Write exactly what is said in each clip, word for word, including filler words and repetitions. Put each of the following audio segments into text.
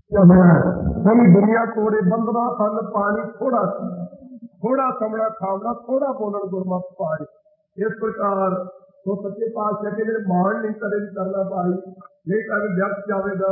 हम दुनिया कोड़े बंदना फल पानी थोड़ा थोड़ा समना खावना थोड़ा बोलन गुरमत पाए। इस प्रकार तो सच्चे पातशाह के मेरे मान नहीं कदे भी करना पाई, नहीं कर व्यर्थ जाएगा।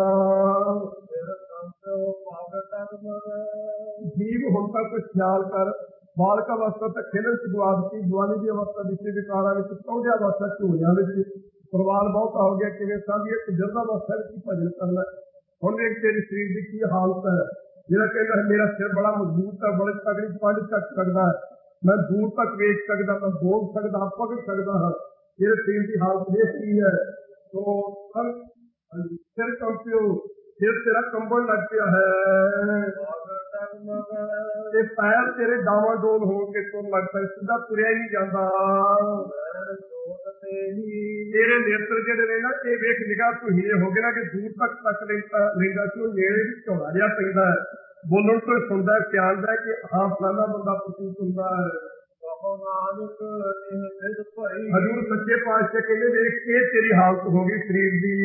जीव हुण तक कुछ ख्याल कर, बालक अवस्था तक खेलन च गवा दी, जवानी की अवस्था विच विकारा विच, पौधे अवस्था झोलियां विच, प्रवाल बहुत हो गया किवें साडी एक जरदा अवस्था विच भजन करना। हुण एक तेरे शरीर की की हालत है, जिहड़ा कहता है मेरा सिर बड़ा मजबूत है, बड़े तगड़ी पंज चक सकता है, मैं दूर तक वेख सकता, मैं बोल सकता, पकड़ सकता हाँ, तेरे शरीर की हालत देख की है। तो सिर कंपियो, सिर तेरा कंबन लग गया है, पैर तेरे डावाडोल हो के तुर लगता है, सीधा तुरिया ही नहीं जाता। तेरे नेत्र जेडे ने ना ये वेख निगाह तू हीरे हो गए ना कि दूर तक तक लेंदा लेंदा कि नेड़े भी झोड़ा जिहा पैंदा है, बोलण तो सुनता है, सियाणदा है कि हाँ फलाना बंदा प्रतीत हुंदा है। हजूर सच्चे पातशाह कहते देख के तेरी हालत हो गई शरीर की,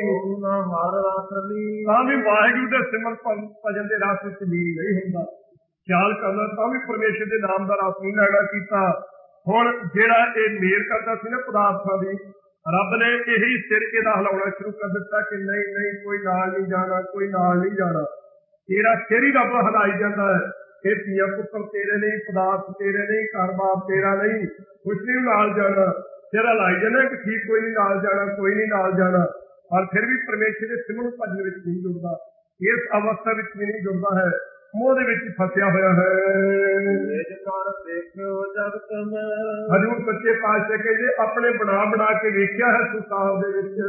तां भी वाहिगुरू दे सिमरन भजन दे रस विच लीन नहीं हुंदा। ख्याल करना तां भी परमेश्वर दे नाम दा रस नहीं लेना कीता। हुण जिहड़ा ये मेल करदा सी ना पदार्थां दी, रब ने यही सिर इहदा हिलाउणा शुरू कर दिता कि नहीं नहीं कोई नाल नहीं जाना, कोई नाल नहीं जाना। तेरा सिर ही रब हिलाई जाता है, ये धीआ पुत्र तेरे नहीं, पदार्थ तेरे नहीं, घर बार तेरा नहीं, कुछ नहीं नाल जाना। सिर हिलाई जाना कि ठीक कोई नहीं नाल जाना, कोई नहीं नाल जाना, पर फिर भी परमेश्वर के सिमरन भजन विच नहीं जुड़दा, इस अवस्था विच भी नहीं जुड़दा है, मोह दे विच फसिया होया है। हजूर सच्चे पातशाह कहते अपने बना बना के वेख्या है संसार दे विच,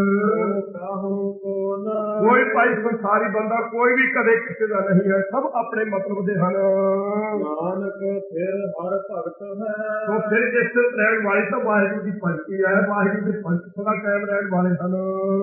कोई भाई संसारी बंदा कोई भी कदे किसी का नहीं है, सब अपने मतलब दे हन। नानक फिर हर भगत है, तो फिर इस रहन वाली तो वाहिगुरू की भगती है, वाहिगुरू की भगत सदा कायम रहन वाले हन।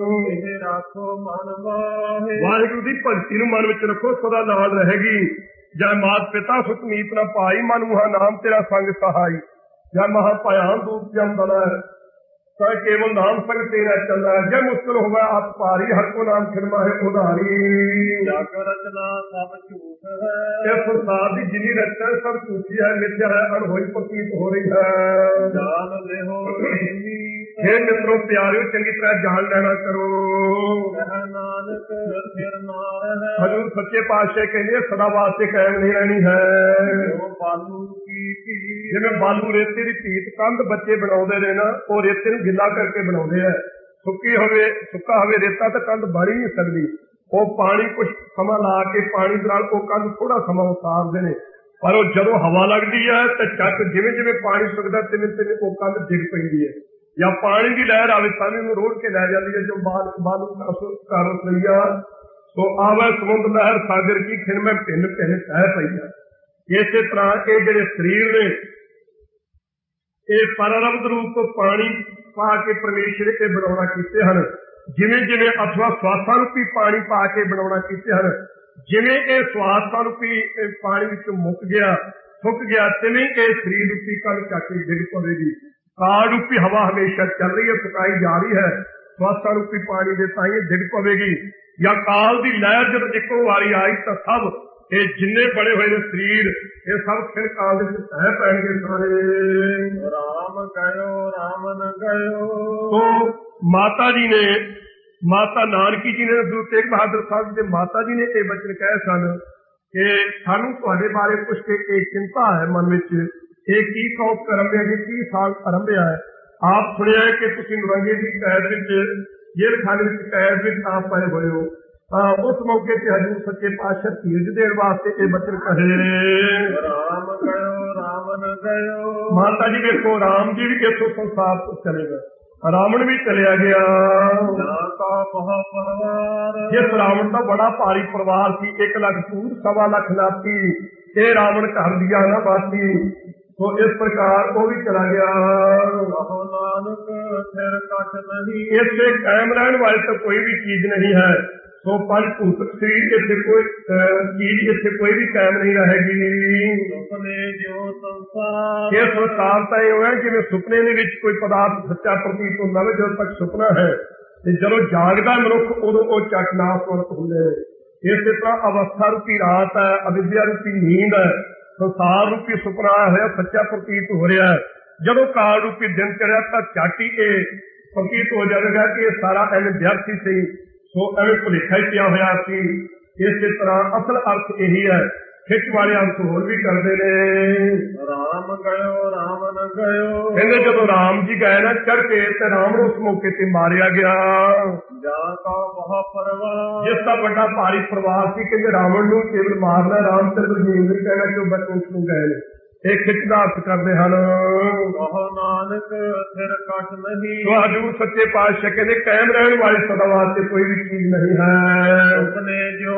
वाहिगुरू की भगती नूं मन विच रखो, सदा नाल रहेगी। जै मात पिता सुख मीत न पाई, मन मुहा नाम तेरा संग सहाई। जै महा भयान दूत जम बना है, चाहे केवल नाम संग तेरा चलना है। जब मुश्किल होगा आप पारी, हर को नाम खिरमा है उधारी। रचना सब झूठ है, इस संसार की जिनी रचना सब झूठी है, मिथ्या है, अनहोई प्रतीत हो रही है। जान ले हो हे मित्रों प्यारियों, चंगी तरह जान लेना करो। नानक फिर नार है, हजूर सच्चे पातशाह कहते सदा वास्ते कायम नहीं रहनी है। बालू की जिवें बालू रेते की भीत कंध बच्चे बनाउंदे ने ना, वो रेते नूं गिला करके बनाउंदे है। सुक्की होवे सुक्का होवे रेता तो कंध बन ही नहीं सकती, वो पानी कुछ समा ला के पानी दे नाल वो कंध थोड़ा समा उतारदे ने, पर वो जदों हवा लगदी है तो चक जिवें जिवें पानी सुकदा तिवें तिवें वो कंध डिग पैंदी है, या पानी की लहर आवे तां भी रोड़ के लै जाती है। जो बाल बालू कर रसोईया तो आवे समुद्र लहर सागर की, खिन में भिन्न भिन्न तह पई है। इस तरह ये जिहड़े शरीर ने ये पररब्द रूप पानी पा के परमेश्वर के बनाउणा कीते हन, जिवें जिवें अथवा स्वासां रूपी पानी पा के बनाउणा कीते हन, जिवें ये स्वासां रूपी पानी विच मुक गया सुक गया, तिवें ये शरीर रूपी कल चक के डिग पवेगी। काल रूपी हवा हमेशा चल रही है, सुकाई जा रही है, स्वासा रूपी पानी दे ताई डिग पवेगी। या काल दी लहर जब इको वारी आई तो सब ये जिन्ने बड़े हुए ने शरीर ये सब फिर काल दे विच तह पैणगे सारे। राम गयो राम न गयो, तो माता जी ने माता नानकी जी ने गुरु तेग बहादुर साहब जी माता जी ने ये बचन कहे सन कि सानू तुहाडे बारे पुछ के एक चिंता है मन विच, ये की कौत करम्बिया की की साल करम्बिया है। आप सुनिया है कि तुसीं नरंगे की कैद विच जेल खाने विच कैद विच आप पए होए हो, उस मौके ते हजूर सच्चे पातशाह धीरज देण वास्ते ये बचन कहे। राम गयो राम न गयो, माता जी देखो राम जी भी इथों संसार तो चले गए, रावण भी चलिया गया। जिस रावण का बड़ा भारी परिवार थी, एक लख सूर सवा लख नाती, ये रावण घर दिया ना बाती, तो इस प्रकार वो भी चला गया। नानक फिर कछ नहीं, इससे कायम रहने वाली तो कोई भी चीज नहीं है। तो पंच भूत शरीर इतने कोई चीज इतने कोई भी कायम नहीं रहेगी। सुपने जो संसार, ये संसार तो यह है जिवें सुपने दे विच कोई पदार्थ सच्चा प्रतीत होंदा है, जदों तक सुपना है, ते जदों जागदा मनुख उदों वो चट नासवंत हुंदे। ਇਸੇ ਤਰ੍ਹਾਂ ਅਵਸਥਾ ਰੂਪੀ ਰਾਤ ਹੈ, ਅਵਿਦਿਆ ਰੂਪੀ ਨੀਂਦ ਹੈ, ਸੰਸਾਰ ਰੂਪੀ ਸੁਪਨਾ ਆਇਆ ਹੋਇਆ ਸੱਚਾ ਪ੍ਰਤੀਤ ਹੋ ਰਿਹਾ ਹੈ। ਜਦੋਂ ਕਾਲ ਰੂਪੀ ਦਿਨ ਚੜਿਆ ਤਾਂ ਝੱਟ ਹੀ ਇਹ ਪ੍ਰਤੀਤ ਹੋ ਜਾਵੇਗਾ ਕਿ ਇਹ ਸਾਰਾ ਐਵੇਂ ਵਿਅਰਥ ਹੀ ਸੀ, ਸੋ ਐਵੇਂ ਭੁਲੇਖਾ ਹੀ ਪਿਆ ਹੋਇਆ ਸੀ। ਇਸੇ ਤਰ੍ਹਾਂ ਅਸਲ ਅਰਥ ਇਹੀ ਹੈ। ਖਿੱਚ ਵਾਲੇ ਅਰਥ ਹੋਰ ਵੀ ਕਰਦੇ ਨੇ। ਰਾਮ ਗਇਓ ਰਾਮ ਨ ਗਇਓ, ਕਹਿੰਦੇ ਜਦੋਂ ਰਾਮ ਜੀ ਗਏ ਨਾ ਚੜ ਕੇ ਤੇ ਰਾਮ ਨੂੰ ਉਸ ਮੌਕੇ ਤੇ ਮਾਰਿਆ ਗਿਆ। ਜਾ ਕਾ ਬਹੁ ਪਰਵਾਰ, ਜਿਸ ਦਾ ਵੱਡਾ ਭਾਰੀ ਪਰਿਵਾਰ ਸੀ, ਕਹਿੰਦੇ ਰਾਵਣ ਨੂੰ ਕੇਵਲ ਮਾਰਨਾ, ਰਾਮ ਚੰਦਰ ਜੀ ਨੂੰ ਕਹਿਣਾ ਕਿ ਉਹ ਬੱਚੇ ਉਸ ਨੂੰ ਗਏ ਨੇ। ਇਹ ਖਿੱਚ ਦਾ ਅਰਥ ਕਰਦੇ ਹਨ। ਕਹੋ ਨਾਨਕ ਫਿਰ ਕਟ ਨਹੀਂ, ਹਜ਼ੂਰ ਸੱਚੇ ਪਾਤਸ਼ਾਹ ਕਹਿੰਦੇ ਕਾਇਮ ਰਹਿਣ ਵਾਲੀ ਸਦਾ ਵਾਸਤੇ ਕੋਈ ਵੀ ਚੀਜ਼ ਨਹੀਂ ਹੈ। ਉਸਨੇ ਜੋ